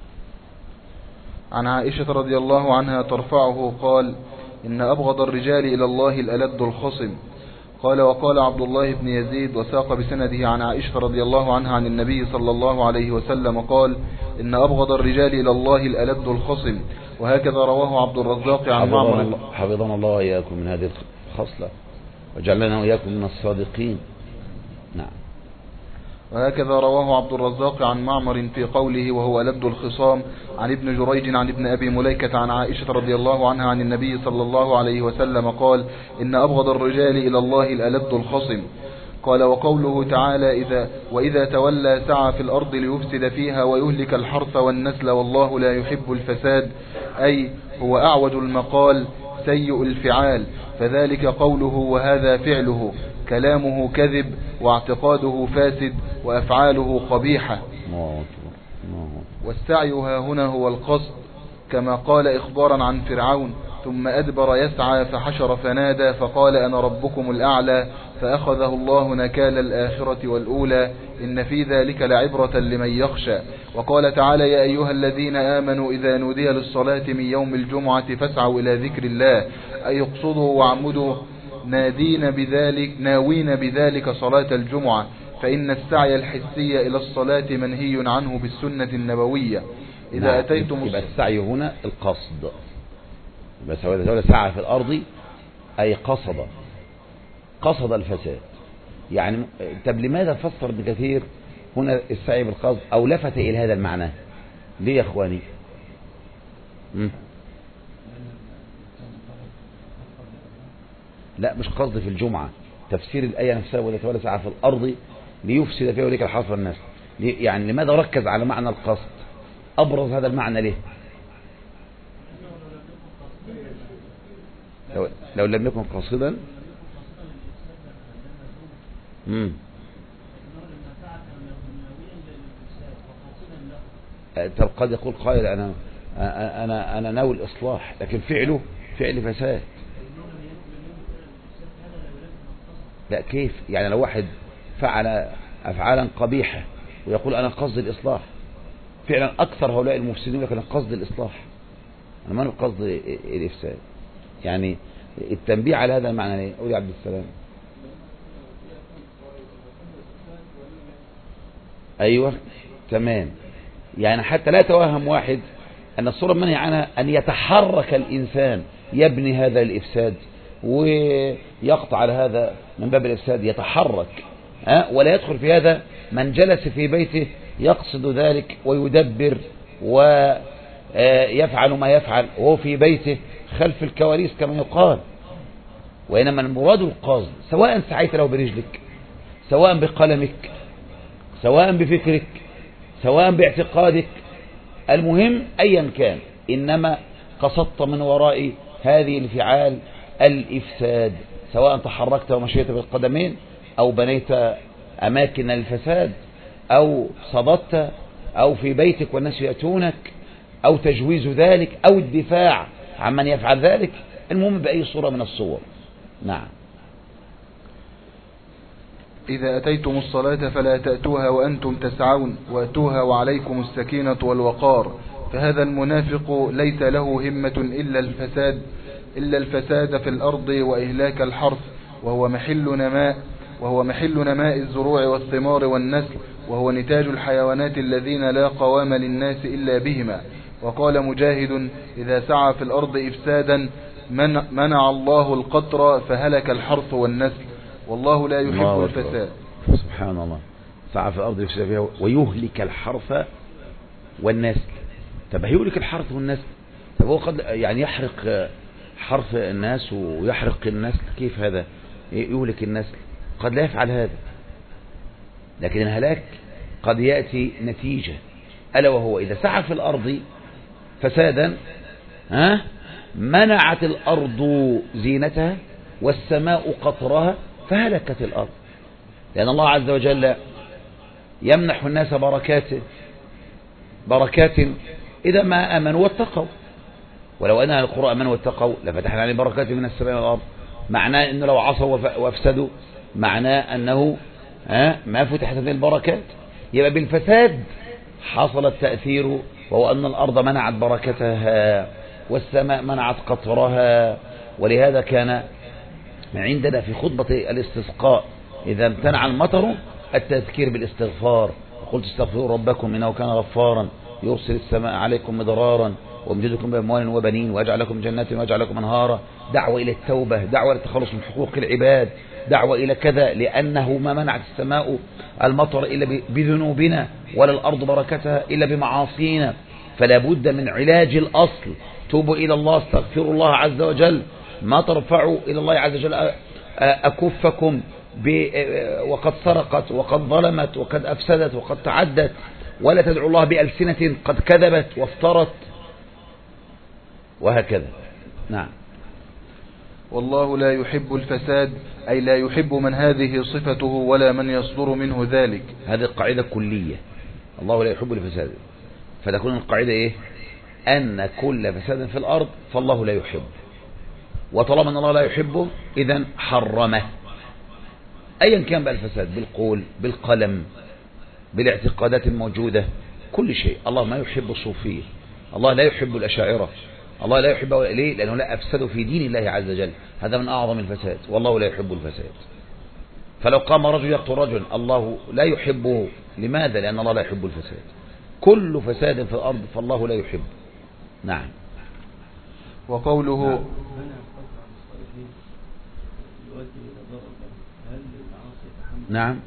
عن عائشة رضي الله عنها ترفعه قال إن أبغض الرجال إلى الله الألد الخصم. قال وقال عبد الله بن يزيد وساق بسنده عن عائشة رضي الله عنها عن النبي صلى الله عليه وسلم قال إن أبغض الرجال إلى الله الألد الخصم. وهكذا رواه عبد الرزاق عن معمر. حفظنا الله وإياكم من هذه الخصلة وجعلنا وإياكم من الصادقين. نعم. وهكذا رواه عبد الرزاق عن معمر في قوله وهو ألد الخصام عن ابن جريج عن ابن أبي مليكة عن عائشة رضي الله عنها عن النبي صلى الله عليه وسلم قال إن أبغض الرجال إلى الله الألد الخصم. قال وقوله تعالى إذا وإذا تولى سعى في الأرض ليفسد فيها ويهلك الحرث والنسل والله لا يحب الفساد، أي هو أعوج المقال سيء الفعال، فذلك قوله وهذا فعله، كلامه كذب واعتقاده فاسد وأفعاله قبيحة. والسعي ها هنا هو القصد، كما قال إخبارا عن فرعون ثم أدبر يسعى فحشر فنادى فقال أنا ربكم الأعلى فأخذه الله نكال الآخرة والأولى إن في ذلك لعبرة لمن يخشى. وقال تعالى يا أيها الذين آمنوا إذا نودي للصلاة من يوم الجمعة فاسعوا إلى ذكر الله، أي اقصدوا واعمدوا نادين بذلك ناوين بذلك صلاة الجمعة، فإن السعي الحسي إلى الصلاة منهي عنه بالسنة النبوية. إذا نعم. أتيتم يبقى السعي هنا القصد، بس هو سعى في الأرض أي قصد قصد الفساد. يعني طب لماذا فسر ابن كثير هنا السعي بالقصد أو لفت إلى هذا المعنى؟ ليه يا إخواني؟ م? لا مش قصد في الجمعة، تفسير الآية نفسها ولا تولى سعى في الأرض ليفسد فيها ويهلك الحرث والنسل. يعني لماذا ركز على معنى القصد؟ أبرز هذا المعنى ليه؟ لو, لو لم يكن قاصدا امم طب قد يقول قائل انا انا انا ناوي الاصلاح لكن فعله فعل فساد. لا كيف يعني لو واحد فعل افعالا قبيحه ويقول انا قصد الاصلاح، فعلا اكثر هؤلاء المفسدين لكن قصد الاصلاح، انا ما قصد الافساد. يعني التنبيه على هذا المعنى ايه؟ قول يا عبد السلام. ايوه تمام. يعني حتى لا يتوهم واحد ان الصورة المنهي عنها ان يتحرك الانسان يبني هذا الافساد ويقطع على هذا من باب الافساد، يتحرك أه؟ ولا يدخل في هذا من جلس في بيته يقصد ذلك ويدبر ويفعل ما يفعل وهو في بيته خلف الكواليس كما يقال. وإنما المراد القصد، سواء سعيت له برجلك، سواء بقلمك، سواء بفكرك، سواء باعتقادك، المهم أيا كان، إنما قصدت من وراء هذه الفعال الإفساد، سواء تحركت ومشيت بالقدمين أو بنيت أماكن الفساد أو صددت أو في بيتك والناس يأتونك أو تجويز ذلك أو الدفاع عمن يفعل ذلك، المهم بأي صورة من الصور. نعم. إذا أتيتم الصلاة فلا تأتوها وأنتم تسعون وأتوها وعليكم السكينة والوقار، فهذا المنافق ليس له همة إلا الفساد إلا الفساد في الأرض وإهلاك الحرث، وهو محل نماء وهو محل نماء الزروع والثمار والنسل، وهو نتاج الحيوانات الذين لا قوام للناس إلا بهما. وقال مجاهد: إذا سعى في الأرض إفسادا منع الله القطر فهلك الحرث والنسل، والله لا يحب الفساد. سبحان الله. سعى في الأرض يفسد فيها ويهلك الحرث والنسل. طب هيهلك الحرث والنسل، طب هو قد يعني يحرق حرث الناس ويحرق النسل، كيف هذا يهلك النسل؟ قد لا يفعل هذا، لكن الهلاك قد يأتي نتيجة، ألا وهو إذا سعى في الأرض فسادا ها منعت الأرض زينتها والسماء قطرها فهلكت الأرض، لأن الله عز وجل يمنح الناس بركات بركات إذا ما آمنوا واتقوا، ولو أن القرى آمنوا واتقوا لفتحنا عليهم بركات من السماء والأرض. معناه أنه لو عصوا وافسدوا معناه أنه ما فتحت هذه البركات. يبقى بالفساد حصل التأثير، وهو أن الأرض منعت بركتها والسماء منعت قطرها. ولهذا كان عندنا في خطبة الاستسقاء إذا امتنع المطر التذكير بالاستغفار، قلت استغفروا ربكم إنه كان غفارا يرسل السماء عليكم مدرارا ويمددكم بأموال وبنين ويجعل لكم جنات ويجعل لكم أنهارا. دعوة إلى التوبة، دعوة للتخلص من حقوق العباد، دعوة إلى كذا، لأنه ما منعت السماء المطر إلا بذنوبنا ولا الأرض بركتها إلا بمعاصينا. فلا بد من علاج الأصل. توبوا إلى الله، استغفروا الله عز وجل، ما ترفعوا إلى الله عز وجل أكفكم وقد سرقت وقد ظلمت وقد أفسدت وقد تعدت، ولا تدعوا الله بألسنة قد كذبت وافترت وهكذا. نعم. والله لا يحب الفساد، أي لا يحب من هذه صفته ولا من يصدر منه ذلك. هذه القاعدة كلية، الله لا يحب الفساد، فتكون القاعدة إيه؟ أن كل فساد في الأرض فالله لا يحب، وطالما أن الله لا يحبه إذن حرمه، أيا كان بقى الفساد، بالقول بالقلم بالاعتقادات الموجودة، كل شيء. الله ما يحب الصوفية، الله لا يحب الأشاعرة، الله لا يحبه. ليه؟ لأنه لا أفسدوا في دين الله عز وجل، هذا من أعظم الفساد، والله لا يحب الفساد. فلو قام رجل يقتل رجل الله لا يحبه، لماذا؟ لأن الله لا يحب الفساد. كل فساد في الأرض فالله لا يحب. نعم. وقوله نعم.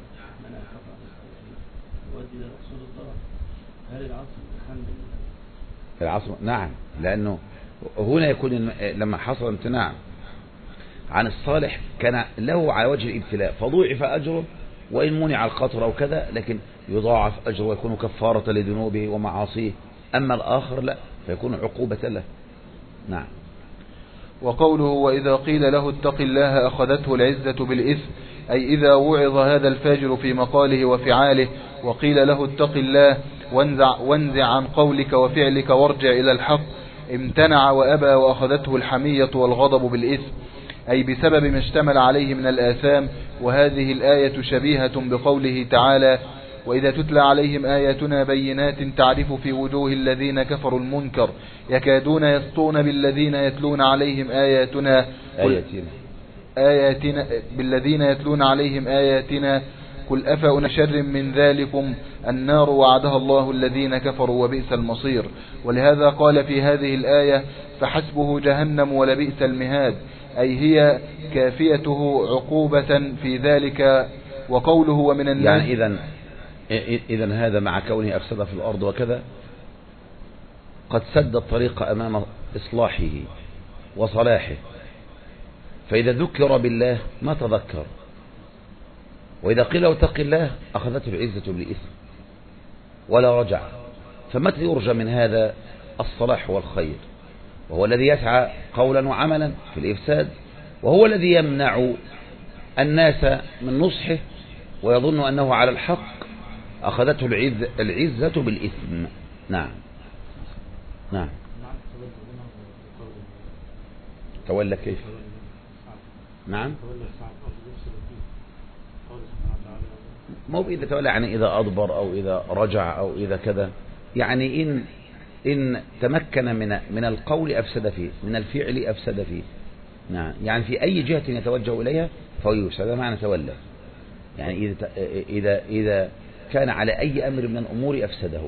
العصر نعم، لأنه هنا يكون لما حصل امتناع عن الصالح كان له على وجه الابتلاء فضوعف أجره، وإن منع القطر أو كذا لكن يضاعف أجره ويكون كفارة لذنوبه ومعاصيه. أما الآخر لا، فيكون عقوبة له. نعم. وقوله وإذا قيل له اتق الله أخذته العزة بالإثم، أي إذا وعظ هذا الفاجر في مقاله وفعاله وقيل له اتق الله وانزع, وانزع عن قولك وفعلك وارجع إلى الحق، امتنع وأبى وأخذته الحمية والغضب بالإثم، أي بسبب ما اشتمل عليه من الآثام. وهذه الآية شبيهة بقوله تعالى وإذا تتلى عليهم آياتنا بينات تعرف في وجوه الذين كفروا المنكر يكادون يسطون بالذين يتلون عليهم آياتنا آياتنا, آياتنا بالذين يتلون عليهم آياتنا قل أفأ شر من ذلكم النار وعدها الله الذين كفروا وبئس المصير. ولهذا قال في هذه الآية فحسبه جهنم ولبئس المهاد، أي هي كافيته عقوبة في ذلك. وقوله ومن الناس، يعني إذن إذن هذا مع كونه أفسد في الأرض وكذا قد سد الطريق أمام إصلاحه وصلاحه، فإذا ذكر بالله ما تذكر، وإذا قيل اتق الله أخذته العزة بالإثم ولا رجع. فمتى يرجى من هذا الصلاح والخير؟ وهو الذي يسعى قولا وعملا في الإفساد، وهو الذي يمنع الناس من نصحه ويظن أنه على الحق، أخذته العز العزة بالإثم. نعم نعم. تولى كيف؟ نعم. مو إذا تولى يعني إذا أضبر أو إذا رجع أو إذا كذا، يعني إن إن تمكن من من القول أفسد فيه، من الفعل أفسد فيه. نعم، يعني في أي جهة يتوجه إليها فهو يفسد. هذا معنى تولى، يعني إذا إذا إذا كان على أي أمر من الأمور أفسده.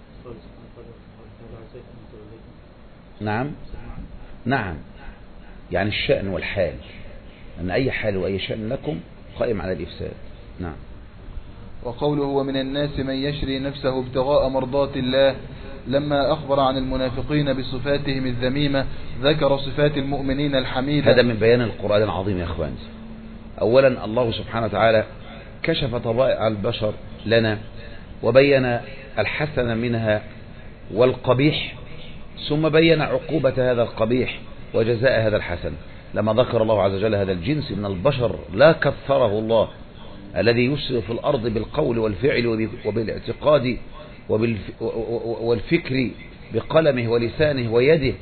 نعم نعم، يعني الشأن والحال، أن أي حال وأي شأن لكم قائم على الإفساد. نعم. وقوله ومن الناس من يشري نفسه ابتغاء مرضات الله، لما أخبر عن المنافقين بصفاتهم الذميمة ذكر صفات المؤمنين الحميدة. هذا من بيان القرآن العظيم يا أخوان. أولا الله سبحانه وتعالى كشف طبائع البشر لنا وبين الحسن منها والقبيح، ثم بين عقوبة هذا القبيح وجزاء هذا الحسن. لما ذكر الله عز وجل هذا الجنس من البشر لا كثره الله، الذي يسرف في الأرض بالقول والفعل وبالاعتقاد والفكر بقلمه ولسانه ويده،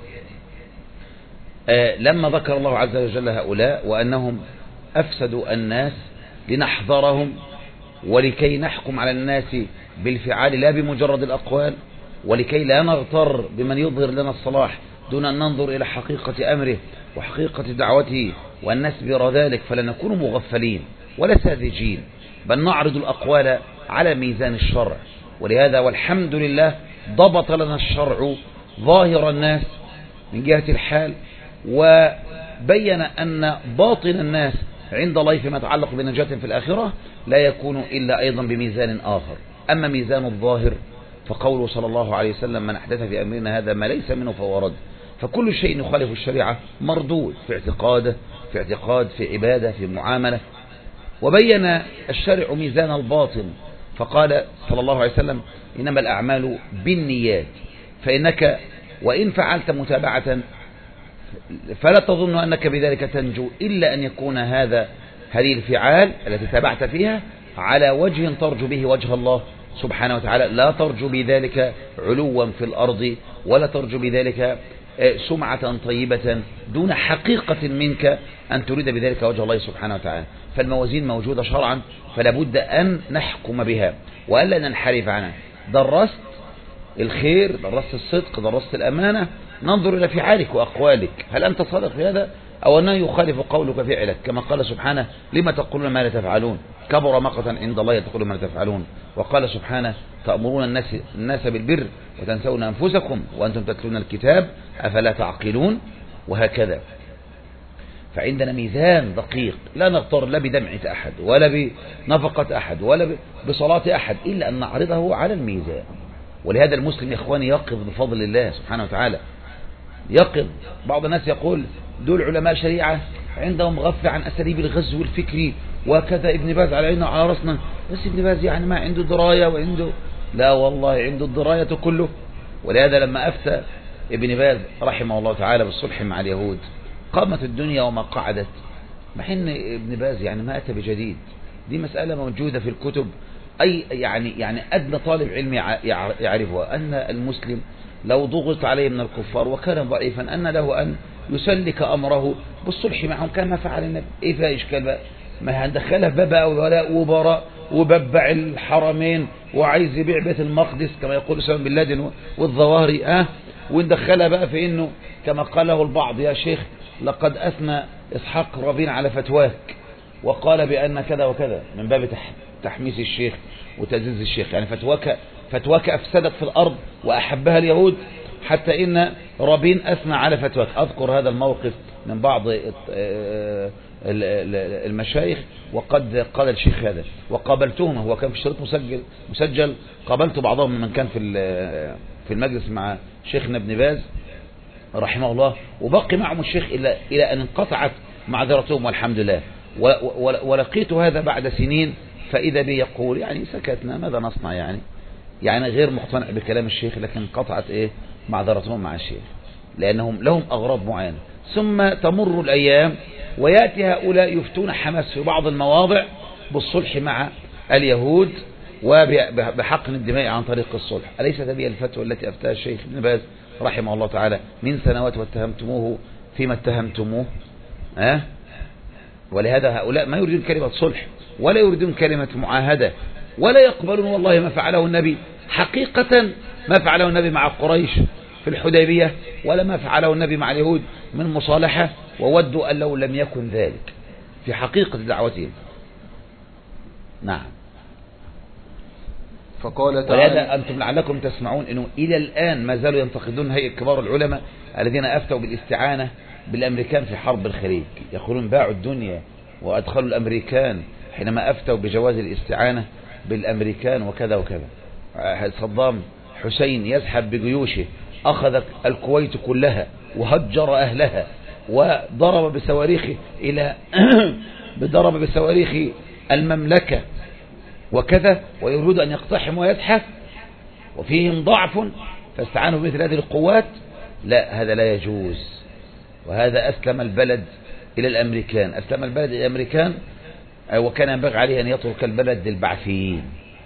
لما ذكر الله عز وجل هؤلاء وأنهم أفسدوا الناس لنحذرهم ولكي نحكم على الناس بالفعال لا بمجرد الأقوال، ولكي لا نغتر بمن يظهر لنا الصلاح دون أن ننظر إلى حقيقة أمره وحقيقة دعوته وأن نسبر ذلك، فلا نكون مغفلين ولا ساذجين، بل نعرض الأقوال على ميزان الشرع. ولهذا والحمد لله ضبط لنا الشرع ظاهر الناس من جهة الحال، وبين أن باطن الناس عند الله فيما يتعلق بنجاة في الآخرة لا يكون إلا أيضا بميزان آخر. أما ميزان الظاهر فقوله صلى الله عليه وسلم من أحدث في أمرنا هذا ما ليس منه فهو رد. فكل شيء يخالف الشريعة مردود في اعتقاده، في اعتقاد، في عبادة، في معاملة. وبين الشرع ميزان الباطن فقال صلى الله عليه وسلم إنما الأعمال بالنيات، فإنك وإن فعلت متابعة فلا تظن أنك بذلك تنجو إلا أن يكون هذا هذه الفعال التي تابعت فيها على وجه ترجو به وجه الله سبحانه وتعالى، لا ترجو بذلك علوا في الأرض ولا ترجو بذلك سمعة طيبة دون حقيقة منك أن تريد بذلك وجه الله سبحانه وتعالى. فالموازين موجودة شرعا، فلا بد أن نحكم بها وألا ننحرف عنها. درست الخير، درست الصدق، درست الأمانة، ننظر إلى فعالك وأقوالك، هل أنت صادق في هذا أو أنه يخالف قولك فعلك؟ كما قال سبحانه لما تقولون ما لا تفعلون كبر مقتا عند الله تقولون ما لا تفعلون. وقال سبحانه تأمرون الناس, الناس بالبر وتنسون أنفسكم وأنتم تتلون الكتاب أفلا تعقلون، وهكذا. فعندنا ميزان دقيق لا نغتر لا بدمعة أحد ولا بنفقة أحد ولا بصلاة أحد إلا أن نعرضه على الميزان. ولهذا المسلم يا إخواني يقظ بفضل الله سبحانه وتعالى، يقظ. بعض الناس يقول دول علماء شريعة عندهم غفلة عن أساليب الغزو الفكري وكذا، ابن باز على عيننا وعلى رأسنا، بس ابن باز يعني ما عنده دراية وعنده، لا والله عنده الدراية كله. ولهذا لما أفتى ابن باز رحمه الله تعالى بالصلح مع اليهود قامت الدنيا وما قعدت، مع ان ابن باز يعني ما أتى بجديد، دي مسألة موجودة في الكتب، أي يعني يعني أدنى طالب علم يعرفها أن المسلم لو ضغط عليه من الكفار وكان ضعيفا أن له أن يسلك أمره بالصلح معهم كما فعل النبي. إيه فيها إشكال بقى؟ ما هندخلها في باب ولاء وبراء وببع الحرمين وعايز يبيع بيت المقدس كما يقول أسامة بن لادن والظواهري أه وندخلها بقى في إنه كما قاله البعض يا شيخ لقد أثنى إسحاق رابين على فتواك وقال بأن كذا وكذا، من باب تحميس الشيخ وتعزيز الشيخ. يعني فتواك فتواك أفسدت في الأرض وأحبها اليهود حتى إن رابين أثنى على فتواك. أذكر هذا الموقف من بعض المشايخ وقد قال الشيخ هذا وقابلتهم، هو كان في شريط مسجل مسجل قابلت بعضهم من كان في في المجلس مع شيخنا ابن باز رحمه الله، وبقي معهم الشيخ إلى إلى أن انقطعت معذرتهم والحمد لله. ولقيت هذا بعد سنين فإذا بي يقول يعني سكتنا ماذا نصنع، يعني يعني غير مقتنع بكلام الشيخ لكن انقطعت إيه معذرتهم مع الشيخ. لأنهم لهم أغراض معينة. ثم تمر الأيام ويأتي هؤلاء يفتون حماس في بعض المواضع بالصلح مع اليهود وبحقن الدماء عن طريق الصلح. أليست هذه الفتوى التي أفتاها الشيخ ابن باز رحمه الله تعالى من سنوات واتهمتموه فيما اتهمتموه؟ أه؟ ولهذا هؤلاء ما يريدون كلمة صلح ولا يريدون كلمة معاهدة ولا يقبلون والله ما فعله النبي حقيقة، ما فعله النبي مع قريش في الحديبية ولا ما فعله النبي مع اليهود من مصالحة، وودوا أن لو لم يكن ذلك في حقيقة دعوتهم. نعم. فقال تعالى: ولهذا أنتم لعلكم تسمعون أنه إلى الآن ما زالوا ينتقدون هيئة كبار العلماء الذين أفتوا بالاستعانة بالأمريكان في حرب الخليج، يقولون باعوا الدنيا وأدخلوا الأمريكان حينما أفتوا بجواز الاستعانة بالأمريكان وكذا وكذا. صدام حسين يسحب بجيوشه أخذ الكويت كلها وهجر أهلها وضرب بصواريخه إلى ضرب بصواريخ المملكة وكذا، ويريد أن يقتحم ويزحف وفيهم ضعف فاستعانوا بمثل هذه القوات. لا، هذا لا يجوز، وهذا أسلم البلد إلى الأمريكان، أسلم البلد إلى الأمريكان، وكان ينبغي عليه أن يترك البلد للبعثيين.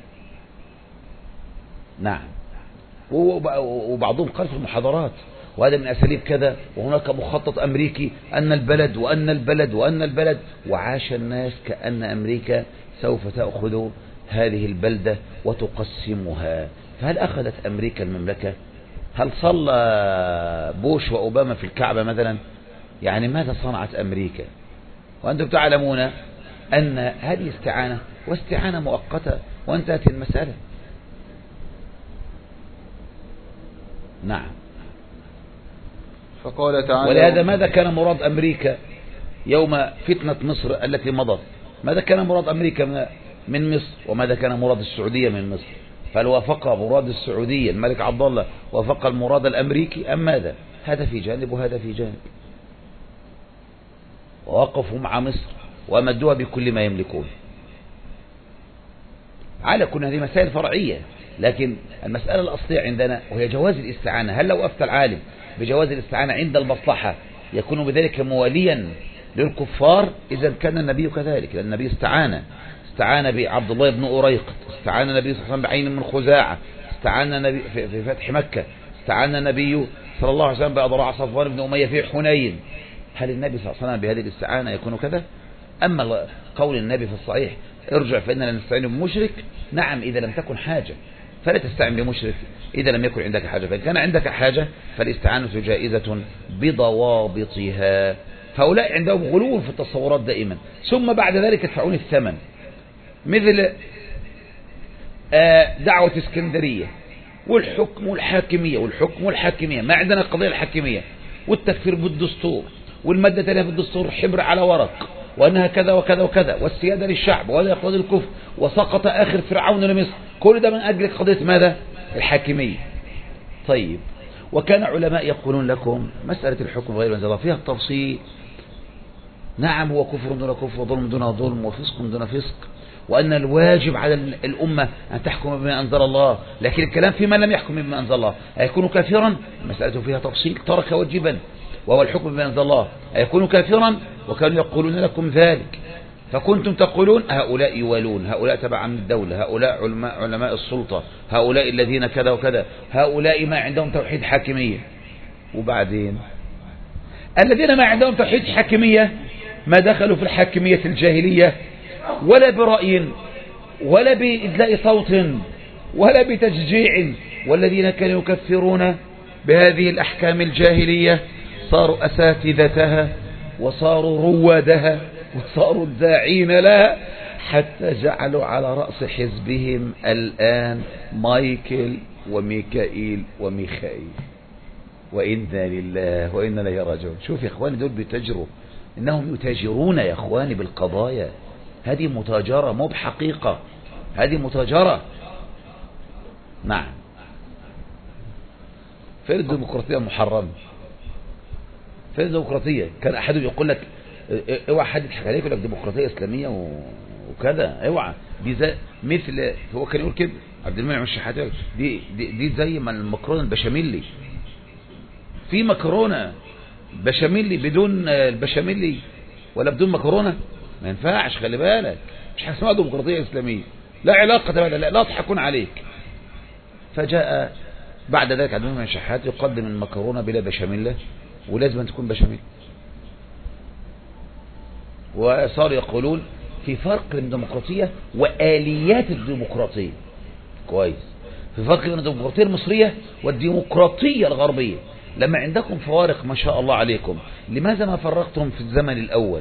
نعم. وبعضهم قال في المحاضرات وهذا من أساليب كذا، وهناك مخطط أمريكي أن البلد وأن البلد وأن البلد، وعاش الناس كأن أمريكا سوف تأخذ هذه البلدة وتقسمها. فهل أخذت أمريكا المملكة؟ هل صلى بوش وأوباما في الكعبة مثلا؟ يعني ماذا صنعت أمريكا؟ وأنتم تعلمون أن هذه استعانة واستعانة مؤقتة وانتهت المسألة. نعم. فقال تعالى: ولهذا ماذا كان مراد أمريكا يوم فتنة مصر التي مضت؟ ماذا كان مراد أمريكا من مصر وماذا كان مراد السعودية من مصر؟ فهل وافق مراد السعودية الملك عبد الله وافق المراد الأمريكي أم ماذا؟ هذا في جانب وهذا في جانب، ووقفوا مع مصر وأمدوها بكل ما يملكون. على كل هذه مسائل فرعية، لكن المسألة الأصلية عندنا وهي جواز الاستعانة. هل لو أفتى العالم بجواز الاستعانة عند المصلحة يكون بذلك مواليا للكفار؟ إذا كان النبي كذلك، لأن النبي استعان استعان بعبد الله بن أريقط، استعان النبي صلى الله عليه وسلم بعين من خزاعة، استعان النبي في فتح مكة، استعان النبي صلى الله عليه وسلم بأضراع صفوان بن أمية في حنين. هل النبي صلى الله عليه وسلم بهذه الاستعانة يكون كذا؟ أما قول النبي في الصحيح ارجع فإننا نستعين بمشرك، نعم إذا لم تكن حاجة فلا تستعين بمشرك إذا لم يكن عندك حاجة، فإن كان عندك حاجة فالاستعانة جائزة بضوابطها. فهؤلاء عندهم غلو في التصورات دائما، ثم بعد ذلك يدفعون الثمن، مثل دعوة اسكندرية والحكم والحاكمية والحكم والحاكمية. ما عندنا القضية الحاكمية والتكفير بالدستور والمادة الثانية في الدستور حبر على ورق، وأنها كذا وكذا وكذا، والسيادة للشعب وهذا يقتضي الكفر، وسقط آخر فرعون لمصر. كل ده من أجل قضية ماذا؟ الحاكمية. طيب، وكان علماء يقولون لكم مسألة الحكم غير أنزل الله فيها التفصيل. نعم، هو كفر دون كفر وظلم دون ظلم وفسق دون فسق، وأن الواجب على الأمة أن تحكم بما أنزل الله، لكن الكلام فيما لم يحكم بما أنزل الله أيكون كافرا؟ مسألة فيها تفصيل، ترك واجبا وهو الحكم بما أنزل الله أيكون كافرا؟ وكانوا يقولون لكم ذلك، فكنتم تقولون هؤلاء يوالون، هؤلاء تبع من الدولة، هؤلاء علماء, علماء السلطة، هؤلاء الذين كذا وكذا، هؤلاء ما عندهم توحيد حاكمية. وبعدين الذين ما عندهم توحيد حاكمية ما دخلوا في الحاكمية الجاهلية ولا برأي ولا بإدلاء صوت ولا بتشجيع، والذين كانوا يكفرون بهذه الأحكام الجاهلية صاروا أساتذتها وصاروا روادها وصاروا الداعين لها، حتى جعلوا على رأس حزبهم الآن مايكل وميكائيل وميخائيل، وإنا لله وإنا إليه راجعون. شوف يا إخواني، دول بيتاجروا، إنهم يتاجرون يا إخواني بالقضايا. هذه متاجرة مو بحقيقة، هذه متاجرة. نعم. فين الديمقراطية المحرمة؟ فين الديمقراطية؟ كان أحد يقول لك اوعى حد يضحك عليك يقول لك ديمقراطية إسلامية وكذا، اوعى دي زي مثل هو كان يقول كده عبد المنعم الشحاتة، دي, دي دي زي ما المكرونة البشاميلي في مكرونة بشاميل بدون البشاميل ولا بدون مكرونة؟ ما ينفعش، خلي بالك، مش حاجة اسمها ديمقراطية إسلامية، لا علاقة، لا, لا, لا يضحكون عليك. فجاء بعد ذلك عندهم من الشحات يقدم المكرونة بلا بشاميل، ولازم أن تكون بشاميل. وصاروا يقولون في فرق بين الديمقراطية وآليات الديمقراطية. كويس، في فرق بين الديمقراطية المصرية والديمقراطية الغربية. لما عندكم فوارق ما شاء الله عليكم، لماذا ما فرقتم في الزمن الأول؟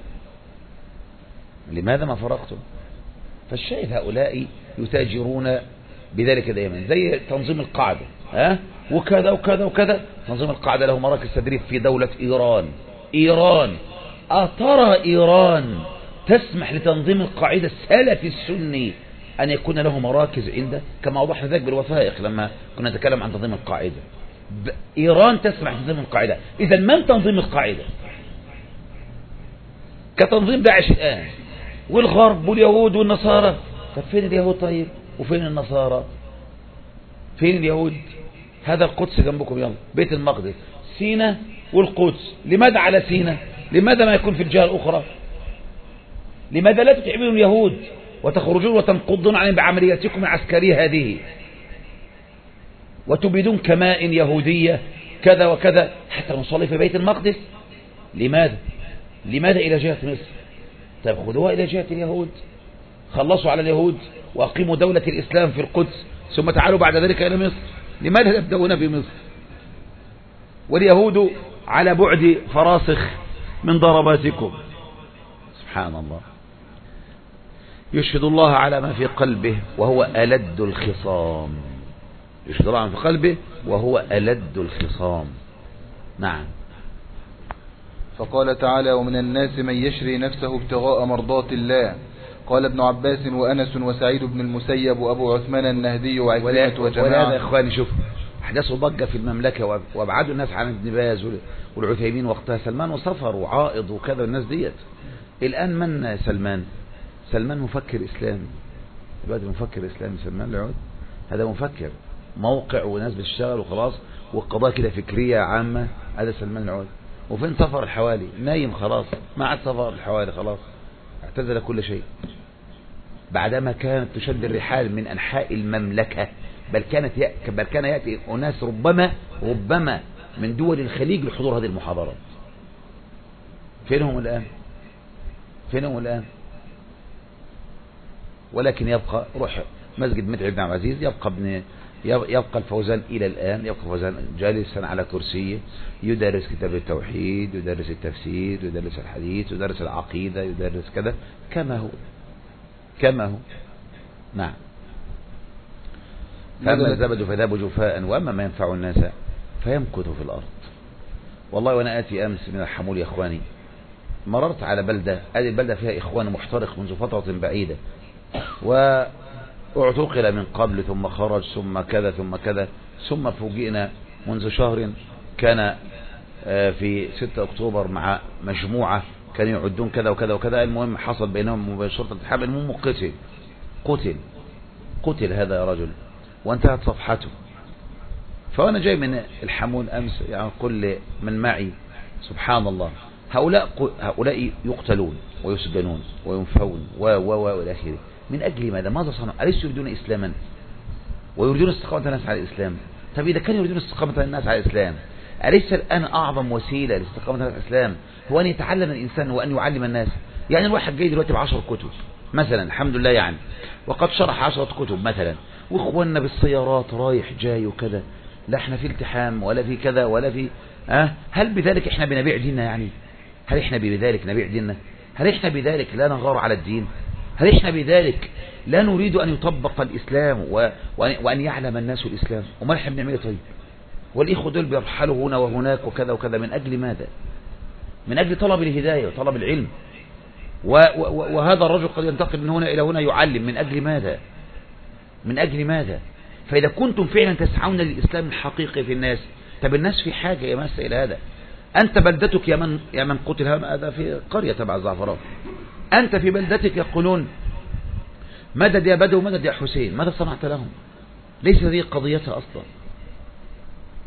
لماذا ما فرقتم؟ فالشاهد هؤلاء يتاجرون بذلك دائما، زي تنظيم القاعدة، ها وكذا وكذا وكذا. تنظيم القاعدة له مراكز تدريب في دولة إيران. إيران أترى إيران تسمح لتنظيم القاعدة السلفي السني أن يكون له مراكز عنده؟ كما وضحنا ذلك بالوثائق لما كنا نتكلم عن تنظيم القاعدة. إيران تسمح بتنظيم القاعدة. إذا من تنظيم القاعدة؟ كتنظيم داعش الآن، والغرب واليهود والنصارى. طب فين اليهود طيب؟ وفين النصارى؟ فين اليهود؟ هذا القدس جنبكم، يلا بيت المقدس، سينا والقدس. لماذا على سينا؟ لماذا ما يكون في الجهة الأخرى؟ لماذا لا تتعبون اليهود وتخرجون وتنقضون عليهم بعملياتكم العسكرية هذه، وتبيدون كمائن يهودية كذا وكذا حتى نصلي في بيت المقدس؟ لماذا؟ لماذا إلى جهة مصر؟ طيب خذوها إلى جهة اليهود، خلصوا على اليهود وأقيموا دولة الإسلام في القدس، ثم تعالوا بعد ذلك إلى مصر. لماذا تبدأون بمصر؟ واليهود على بعد فراسخ من ضرباتكم. سبحان الله. يشهد الله على ما في قلبه وهو ألد الخصام. يشهد الله على ما في قلبه وهو ألد الخصام. نعم. فقال تعالى: ومن الناس من يشري نفسه ابتغاء مرضات الله. قال ابن عباس وأنس وسعيد بن المسيب وأبو عثمان النهدي وعكرمة وجماعة. ولهذا يا إخواني شوف، أحداثوا ضجة في المملكة وابعدوا الناس عن ابن باز والعثيمين وقتها. سلمان وصفر وعائض وكذا الناس ديت. الآن من سلمان؟ سلمان مفكر إسلامي، دلوقتي مفكر إسلامي سلمان العود. هذا مفكر موقع وناس بتشتغل وخلاص، والقضاء كده فكرية عامة. هذا سلمان العود. وفين صفر الحوالي؟ نايم خلاص، ما عاد صفر الحوالي خلاص، اعتزل كل شيء. بعدما كانت تشد الرحال من أنحاء المملكة، بل كانت بل كان يأتي أناس ربما ربما من دول الخليج لحضور هذه المحاضرات. فينهم الآن؟ فينهم الآن؟ ولكن يبقى روح مسجد متعب بن عبد العزيز، يبقى ابن يبقى الفوزان إلى الآن، يبقى الفوزان جالسا على كرسيه يدرس كتاب التوحيد، يدرس التفسير، يدرس الحديث، يدرس العقيدة، يدرس كذا كما هو كما هو. نعم. فأما الزبد فذهب جفاء، وأما ما ينفع الناس فيمكث في الأرض. والله وأنا آتي أمس من الحمول يا إخواني، مررت على بلدة، هذه البلدة فيها إخوان محترق منذ فترة بعيدة، واعتقل من قبل ثم خرج ثم كذا ثم كذا، ثم فوجئنا منذ شهر كان في ستة أكتوبر مع مجموعة كانوا يعدون كذا وكذا وكذا. المهم حصل بينهم مباشرة التحاب، المهم قتل قتل قتل هذا يا رجل وانتهت صفحته. فأنا جاي من الحمون أمس يعني كل من معي سبحان الله، هؤلاء هؤلاء يقتلون ويسجنون وينفون و و و إلى آخره. من أجل ماذا؟ ماذا صنعوا؟ أليس يريدون إسلاما ويريدون استقامة الناس على الإسلام؟ طب إذا كانوا يريدون استقامة الناس على الإسلام، أليس الآن أعظم وسيلة لاستقامة الناس على الإسلام هو أن يتعلم الإنسان وأن يعلم الناس؟ يعني الواحد جاي دلوقتي بعشر كتب مثلا، الحمد لله يعني، وقد شرح عشرة كتب مثلا، وإخواننا بالسيارات رايح جاي وكذا، لا احنا في التحام ولا في كذا ولا في أه؟ هل بذلك احنا بنبيع ديننا؟ يعني هل احنا بذلك نبيع ديننا؟ هل احنا بذلك لا نغار على الدين؟ هل احنا بذلك لا نريد أن يطبق الإسلام و... وأن... وأن يعلم الناس الإسلام؟ وما احنا بنعمل طيب؟ والإخوة دول بيرحلوا هنا وهناك وكذا وكذا من أجل ماذا؟ من أجل طلب الهداية وطلب العلم. و... و... وهذا الرجل قد ينتقل من هنا إلى هنا يعلم من أجل ماذا؟ من أجل ماذا؟ فإذا كنتم فعلا تسعون للإسلام الحقيقي في الناس، طب الناس في حاجة يا ماسة إلى هذا. أنت بلدتك يا من يا من قتل هذا في قرية تبع الزعفران، أنت في بلدتك يقولون مدد يا بدو مدد يا حسين، ماذا صنعت لهم؟ ليس هذه قضيتها أصلا.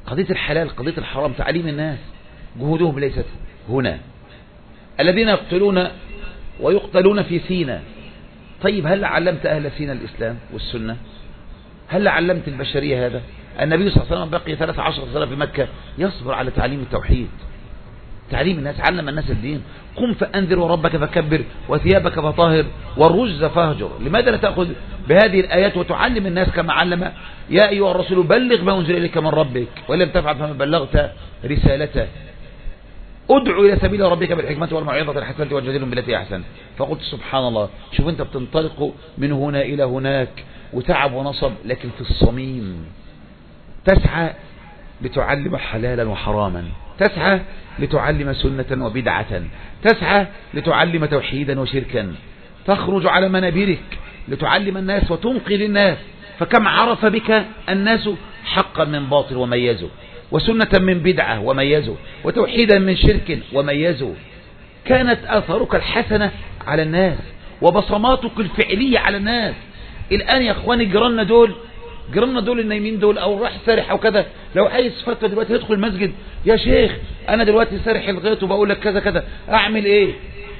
قضية الحلال قضية الحرام تعليم الناس، جهودهم ليست هنا. الذين يقتلون ويقتلون في سيناء، طيب هل علمت أهل سيناء الإسلام والسنة؟ هل علمت البشرية هذا؟ النبي صلى الله عليه وسلم بقي ثلاث عشرة سنة في مكة يصبر على تعليم التوحيد، تعليم الناس، علم الناس الدين. قم فأنذر وربك فكبر وثيابك فطاهر والرجز فاهجر. لماذا لا تأخذ بهذه الآيات وتعلم الناس كما علم يا أيها الرسول بلغ ما أنزل إليك من ربك ولم تفعل فما بلغت رسالته. ادعو إلى سبيل ربك بالحكمة والموعظة الحسنة وجادلهم بالتي أحسن. فقلت سبحان الله، شوف أنت بتنطلق من هنا إلى هناك وتعب ونصب، لكن في الصميم تسعى لتعلم حلالا وحراما، تسعى لتعلم سنة وبدعة، تسعى لتعلم توحيدا وشركا، تخرج على منابرك لتعلم الناس وتنقل الناس. فكم عرف بك الناس حقا من باطل وميزوا، وسنة من بدعة وميزوا، وتوحيدا من شرك وميزوا. كانت آثارك الحسنة على الناس وبصماتك الفعلية على الناس. الآن يا أخواني جيراننا دول جيراننا دول النايمين دول أو راح سارح أو كذا، لو عايز فتوى دلوقتي يدخل المسجد، يا شيخ أنا دلوقتي سارح الغيط وبقول لك كذا كذا أعمل إيه؟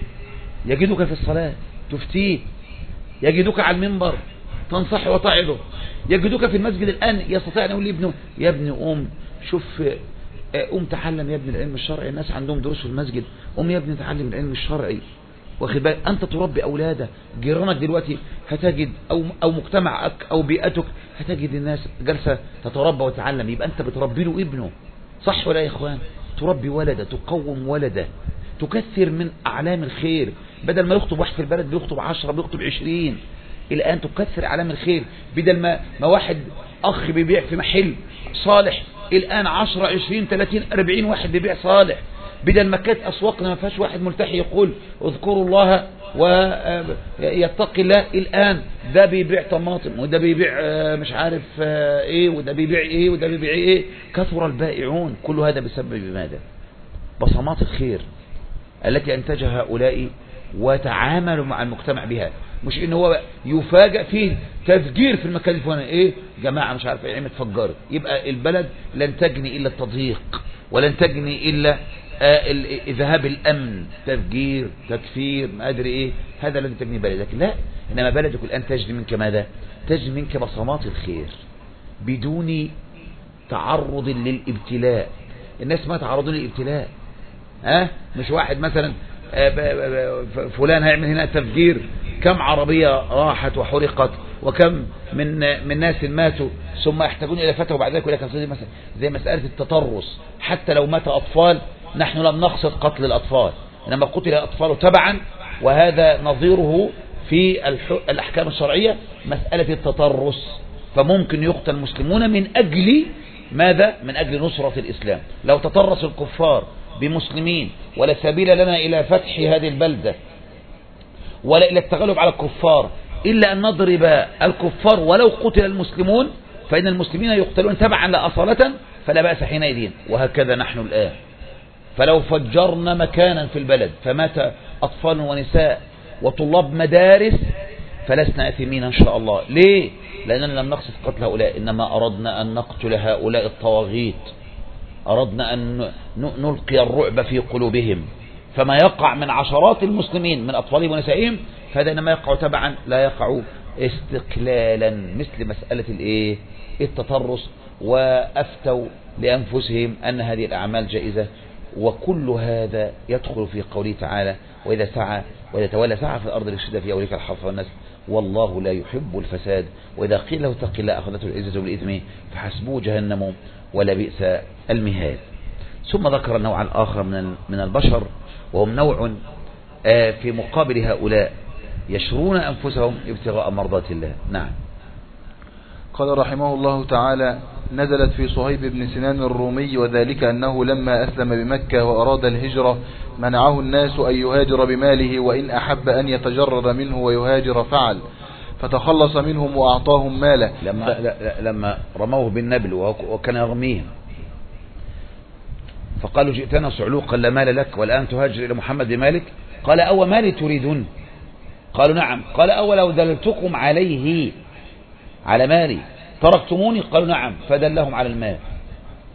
يجدك في الصلاة تفتيه، يجدك على المنبر تنصح وتعظه، يجدك في المسجد الآن يستطيع أن يقول لابنه يا ابني قوم شوف، قوم تعلم يا ابني العلم الشرعي، الناس عندهم دروس في المسجد، قوم يا ابني تعلم العلم الشرعي. واخد بالك أنت تربي أولادك. جيرانك دلوقتي هتجد أو أو مجتمعك أو بيئتك هتجد الناس جالسة تتربى وتعلم، يبقى أنت بتربي له ابنه، صح ولا يا إخوان؟ تربي ولده، تقوم ولده، تكثر من أعلام الخير. بدل ما يخطب واحد في البلد بيخطب عشرة بيخطب عشرين. الآن تكثر أعلام الخير، بدل ما ما واحد أخ بيبيع في محل صالح، الآن عشرة عشرين ثلاثين أربعين واحد بيبيع صالح. بدل ما كانت أسواقنا ما فيهاش واحد ملتحي يقول اذكروا الله ويتقي الله، الآن ده بيبيع طماطم وده بيبيع مش عارف ايه وده بيبيع ايه وده بيبيع ايه. كثر البائعون. كل هذا بسبب ماذا؟ بصمات الخير التي أنتجها هؤلاء وتعاملوا مع المجتمع بها. مش ان هو يفاجأ فيه تفجير في المكان الفلاني، ايه جماعة مش عارف ايه متفجرت، يبقى البلد لن تجني الا التضييق ولن تجني الا ذهاب الامن، تفجير تكفير ما ادري ايه، هذا الذي تجني بلدك. لا، انما بلدك الان تجني منك ماذا؟ تجني منك بصمات الخير بدون تعرض للابتلاء. الناس ما تعرضوا للابتلاء، ها أه؟ مش واحد مثلا فلان هيعمل هنا تفجير، كم عربية راحت وحرقت وكم من من ناس ماتوا ثم يحتاجون إلى فتوى بعد ذلك. ولكن مثلا زي مسألة التطرس، حتى لو مات أطفال نحن لم نقصد قتل الأطفال، إنما قتل الأطفال تبعا، وهذا نظيره في الأحكام الشرعية مسألة التطرس. فممكن يقتل المسلمون من أجل ماذا؟ من أجل نصرة الإسلام. لو تطرس الكفار بمسلمين ولا سبيل لنا إلى فتح هذه البلدة ولا إلى التغلب على الكفار إلا أن نضرب الكفار ولو قتل المسلمون، فإن المسلمين يقتلون تبعا لا أصالة، فلا بأس حينئذ. وهكذا نحن الآن، فلو فجرنا مكانا في البلد فمات أطفال ونساء وطلاب مدارس فلسنا أثمين إن شاء الله. ليه؟ لأننا لم نقصد قتل هؤلاء، إنما أردنا أن نقتل هؤلاء الطواغيت، أردنا أن نلقي الرعب في قلوبهم. فما يقع من عشرات المسلمين من أطفالهم ونسائهم فهذا إنما يقع تبعا لا يقع استقلالا، مثل مسألة الإيه؟ التطرس. وأفتوا لأنفسهم أن هذه الأعمال جائزة. وكل هذا يدخل في قوله تعالى وإذا سعى وإذا تولى سعى في الأرض ليفسد فيها ويهلك الحرث والنسل والله لا يحب الفساد. وإذا قيل له اتق الله أخذته العزة بالإثم فحسبه جهنم ولبئس المهاد. ثم ذكر النوع الآخر من من البشر، وهم نوع في مقابل هؤلاء يشرون أنفسهم ابتغاء مرضات الله. نعم. قال رحمه الله تعالى: نزلت في صهيب بن سنان الرومي، وذلك أنه لما أسلم بمكة وأراد الهجرة منعه الناس أن يهاجر بماله، وإن أحب أن يتجرد منه ويهاجر فعل، فتخلص منهم وأعطاهم ماله. لما, ف... لما رموه بالنبل وكان يرميهم فقالوا جئتنا صعلوقا لا مال لك والآن تهاجر إلى محمد بمالك؟ قال أو مالي تريدون؟ قالوا نعم. قال أو لو دلتكم عليه على مالي تركتموني؟ قالوا نعم. فدلهم على المال.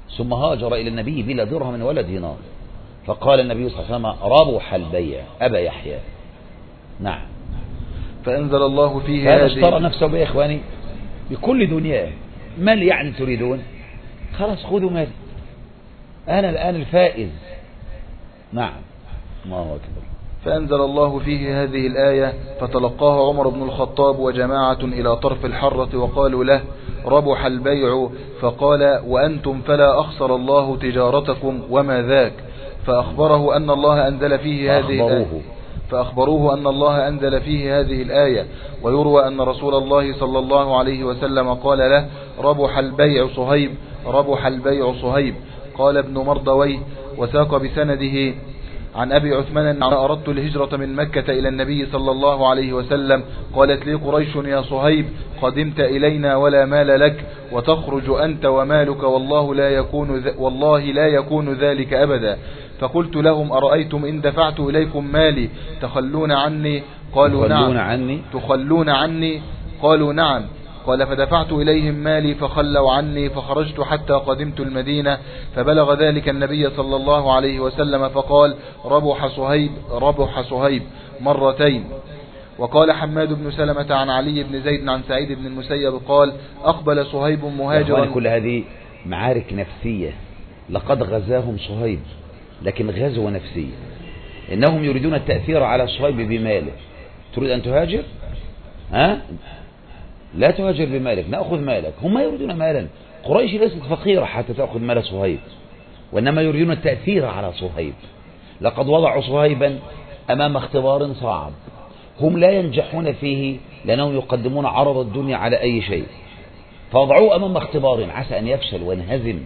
ثم هاجر إلى النبي بلا درهم ولا دينار، فقال النبي صلى الله عليه وسلم ربح البيع أبا يحيى. نعم. فأنزل الله فيه هذا هذه. اشترى نفسه بيا إخواني بكل دنياه. مال يعني تريدون؟ خلاص خذوا مالي، أنا الآن الفائز. نعم. الله أكبر. فأنزل الله فيه هذه الآية فتلقاها عمر بن الخطاب وجماعة إلى طرف الحرة وقالوا له ربح البيع، فقال وأنتم فلا أخسر الله تجارتكم وما ذاك. فأخبره أن الله أنزل فيه هذه الآية فأخبروه أن الله أنزل فيه هذه الآية. ويروى أن رسول الله صلى الله عليه وسلم قال له ربح البيع صهيب، ربح البيع صهيب. قال ابن مردويه وساق بسنده عن أبي عثمان أن أردت الهجرة من مكة إلى النبي صلى الله عليه وسلم، قالت لي قريش يا صهيب قدمت إلينا ولا مال لك، وتخرج أنت ومالك والله لا يكون والله لا يكون ذلك أبدا. فقلت لهم أرأيتم إن دفعت إليكم مالي تخلون عني؟ قالوا نعم. عني تخلون عني؟ قالوا نعم. قال فدفعت إليهم مالي فخلوا عني، فخرجت حتى قدمت المدينة، فبلغ ذلك النبي صلى الله عليه وسلم فقال ربح صهيب، ربح صهيب مرتين. وقال حماد بن سلمة عن علي بن زيد عن سعيد بن المسيب قال أقبل صهيب مهاجرا. كل هذه معارك نفسية، لقد غزاهم صهيب لكن غزوة نفسية. إنهم يريدون التأثير على صهيب بماله. تريد أن تهاجر؟ ها؟ لا تهاجر بمالك، نأخذ مالك. هم يريدون مالا. قريش ليست فقيرة حتى تأخذ مال صهيب، وإنما يريدون التأثير على صهيب. لقد وضعوا صهيبا أمام اختبار صعب هم لا ينجحون فيه، لأنهم يقدمون عرض الدنيا على أي شيء، فوضعوه أمام اختبار عسى أن يفشل وينهزم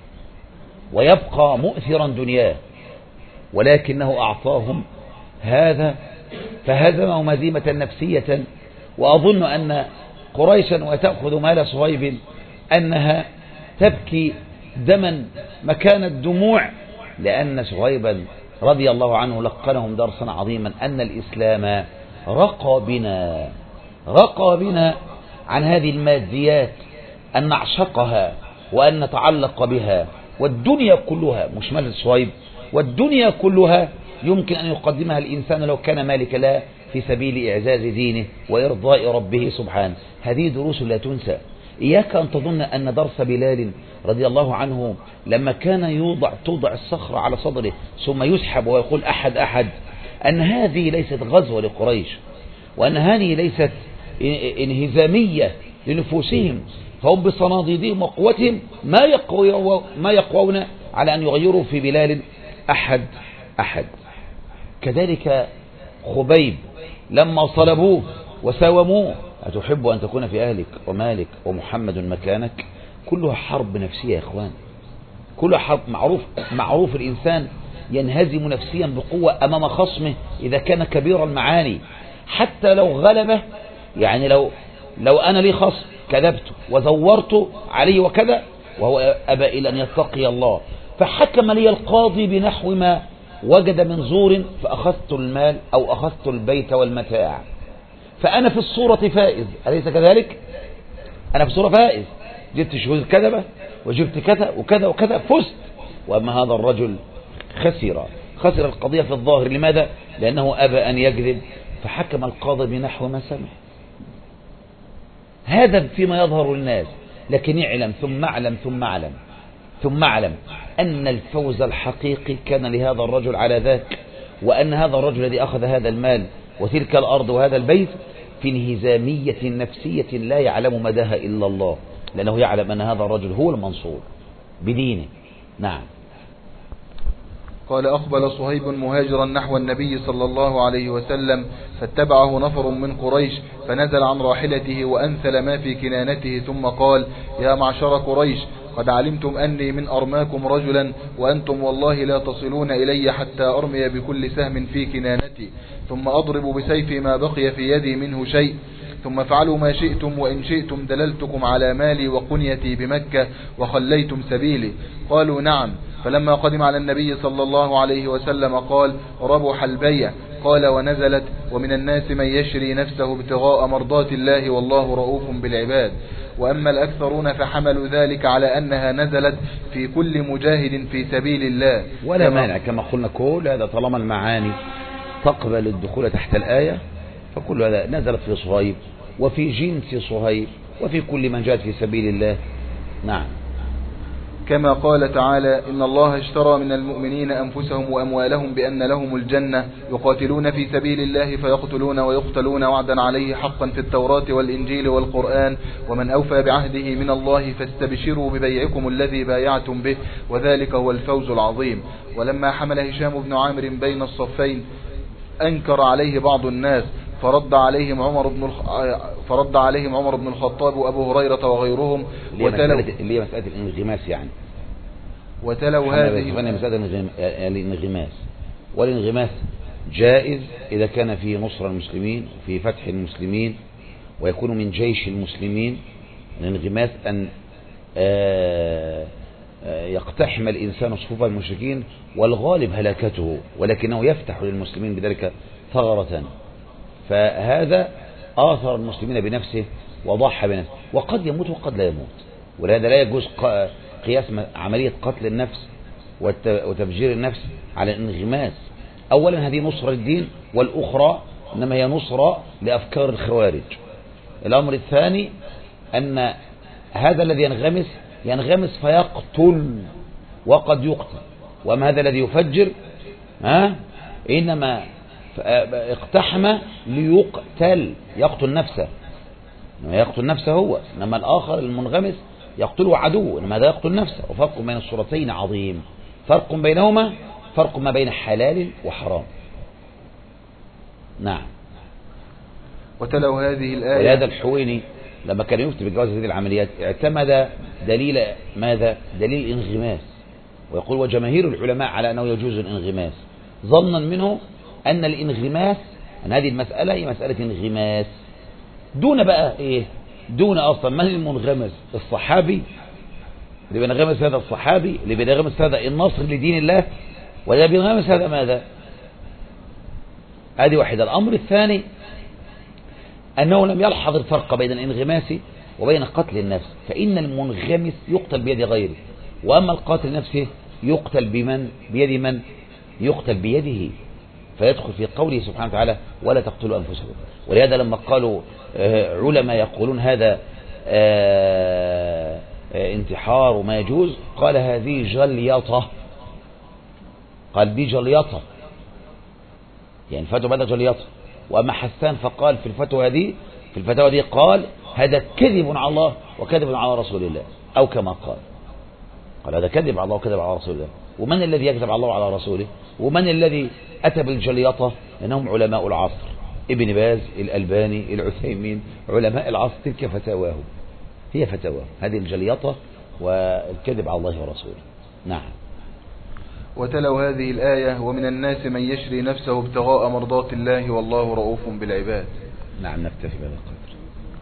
ويبقى مؤثرا دنياه، ولكنه أعطاهم هذا فهزمهم هزيمة نفسية. وأظن أن قريشا وتأخذ مال صهيب أنها تبكي دما مكان الدموع، لأن صهيبا رضي الله عنه لقنهم درسا عظيما أن الإسلام رقى بنا رقى بنا عن هذه الماديات أن نعشقها وأن نتعلق بها، والدنيا كلها مش مال صهيب، والدنيا كلها يمكن أن يقدمها الإنسان لو كان مالك لها في سبيل إعزاز دينه وإرضاء ربه سبحانه. هذه دروس لا تنسى. إياك أن تظن أن درس بلال رضي الله عنه لما كان يوضع توضع الصخرة على صدره ثم يسحب ويقول أحد أحد أن هذه ليست غزوة لقريش، وأن هذه ليست انهزامية لنفوسهم، فهم بصناديدهم وقوتهم ما يقوون ما يقوون على أن يغيروا في بلال أحد أحد. كذلك خبيب لما صلبوه وساوموه أتحب أن تكون في أهلك ومالك ومحمد مكانك؟ كلها حرب نفسية يا إخوان، كلها حرب. معروف معروف الإنسان ينهزم نفسيا بقوة أمام خصمه إذا كان كبير المعاني، حتى لو غلبه. يعني لو لو أنا لي خصم كذبت وزورت عليه وكذا وهو أبى إلى أن يتقي الله، فحكم لي القاضي بنحو ما وجد من زور فأخذت المال أو أخذت البيت والمتاع، فأنا في الصورة فائز، أليس كذلك؟ أنا في الصورة فائز، جبت شهود كذبة وجبت كذا وكذا وكذا فزت. وأما هذا الرجل خسر خسر القضية في الظاهر. لماذا؟ لأنه أبى أن يكذب فحكم القاضي بنحو ما سمع. هذا فيما يظهر للناس، لكن اعلم ثم اعلم ثم اعلم ثم اعلم أن الفوز الحقيقي كان لهذا الرجل على ذاك، وأن هذا الرجل الذي أخذ هذا المال وتلك الأرض وهذا البيت في انهزامية نفسية لا يعلم مداها إلا الله، لأنه يعلم أن هذا الرجل هو المنصور بدينه. نعم. قال أقبل صهيب مهاجرا نحو النبي صلى الله عليه وسلم، فاتبعه نفر من قريش، فنزل عن راحلته وأنثل ما في كنانته، ثم قال يا معشر قريش قد علمتم أني من أرماكم رجلا، وأنتم والله لا تصلون إلي حتى أرمي بكل سهم في كنانتي، ثم أضرب بسيفي ما بقي في يدي منه شيء، ثم فعلوا ما شئتم، وإن شئتم دللتكم على مالي وقنيتي بمكة وخليتم سبيلي. قالوا نعم. فلما قدم على النبي صلى الله عليه وسلم قال ربح البيع. قال ونزلت ومن الناس من يشري نفسه ابتغاء مرضات الله والله رؤوف بالعباد. وأما الأكثرون فحملوا ذلك على أنها نزلت في كل مجاهد في سبيل الله. ولا مانع كما قلنا كل هذا طالما المعاني تقبل الدخول تحت الآية، فكل هذا نزلت في صهيب وفي جنس صهيب وفي كل من جاهد في سبيل الله. نعم. كما قال تعالى: إن الله اشترى من المؤمنين أنفسهم وأموالهم بأن لهم الجنة يقاتلون في سبيل الله فيقتلون ويقتلون وعدا عليه حقا في التوراة والإنجيل والقرآن ومن أوفى بعهده من الله فاستبشروا ببيعكم الذي بايعتم به وذلك هو الفوز العظيم. ولما حمل هشام بن عامر بين الصفين أنكر عليه بعض الناس فرد عليهم عمر بن الخ... فرد عليهم عمر بن الخطاب وأبو هريرة وغيرهم وتلوا اللي هي مسألة الانغماس يعني وتلوا هذه مسألة الانغماس. والانغماس جائز إذا كان فيه نصر المسلمين في فتح المسلمين ويكون من جيش المسلمين. الانغماس أن يقتحم الإنسان صفوف المشركين والغالب هلاكته، ولكنه يفتح للمسلمين بذلك ثغرة، فهذا آثر المسلمين بنفسه وضحى بنفسه، وقد يموت وقد لا يموت. ولهذا لا يجوز قياس عملية قتل النفس وتفجير النفس على الانغماس. أولا هذه نصرة للدين، والأخرى إنما هي نصرة لأفكار الخوارج. الأمر الثاني أن هذا الذي ينغمس ينغمس فيقتل وقد يقتل، وأما هذا الذي يفجر ها إنما اقتحم ليقتل، يقتل نفسه، إنما يقتل نفسه هو، إنما الآخر المنغمس يقتله عدو، إنما هذا يقتل نفسه. وفرق بين الصورتين عظيم، فرق بينهما فرق ما بين حلال وحرام. نعم. وتلو هذه الآية. ولهذا الحويني لما كان يفتي بجواز هذه العمليات اعتمد دليل ماذا؟ دليل الانغماس، ويقول وجماهير العلماء على أنه يجوز الانغماس، ظنا منه أن الانغماس أن هذه المسألة هي مسألة انغماس دون بقى إيه؟ دون أصلا من المنغمس؟ الصحابي اللي بينغمس هذا الصحابي اللي بينغمس هذا النصر لدين الله، ولا بينغمس هذا ماذا؟ هذه واحدة. الأمر الثاني أنه لم يلحظ الفرق بين الانغماس وبين قتل النفس، فإن المنغمس يقتل بيد غيره، وأما القاتل نفسه يقتل بمن؟ بيد من؟ يقتل بيده، فيدخل في قوله سبحانه وتعالى ولا تقتلوا أنفسكم. ولهذا لما قالوا علماء يقولون هذا انتحار وما يجوز، قال هذه جليطة، قال دي جليطة، يعني فتوى بدأ جليطة. وأما حسان فقال في الفتوى هذه في الفتوى دي قال هذا كذب على الله وكذب على رسول الله، أو كما قال قال هذا كذب على الله وكذب على رسول الله. ومن الذي يكذب على الله وعلى رسوله؟ ومن الذي أتى بالجليطة؟ إنهم علماء العصر، ابن باز، الألباني، العثيمين، علماء العصر، تلك فتاواهم، هي فتاواهم هذه الجليطة والكذب على الله ورسوله. نعم. وتلو هذه الآية ومن الناس من يشري نفسه ابتغاء مرضات الله والله رؤوف بالعباد. نعم. نكتفي بهذا القدر.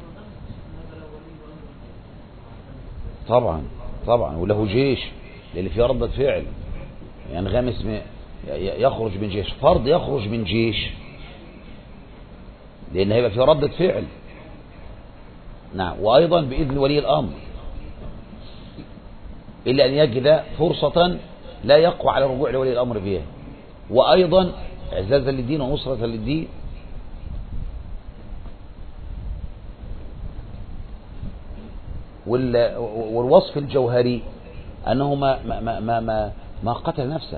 طبعا طبعا وله جيش، لأن في ردة فعل يعني غامس يخرج من جيش، فرض يخرج من جيش لأن هيبقى في ردة فعل. نعم. وأيضا بإذن ولي الأمر، إلا أن يجد فرصة لا يقوى على الرجوع لولي الأمر فيها، وأيضا إعزازا للدين ونصرة للدين. والوصف الجوهري أنه ما, ما, ما, ما, ما قتل نفسه،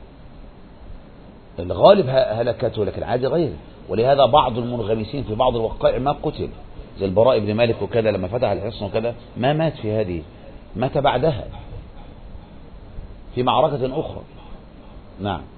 الغالب هلكته، لكن عادي غيره. ولهذا بعض المنغمسين في بعض الوقائع ما قتل، زي البراء بن مالك وكذا، لما فتح الحصن وكذا ما مات في هذه، مات بعدها في معركة أخرى. نعم.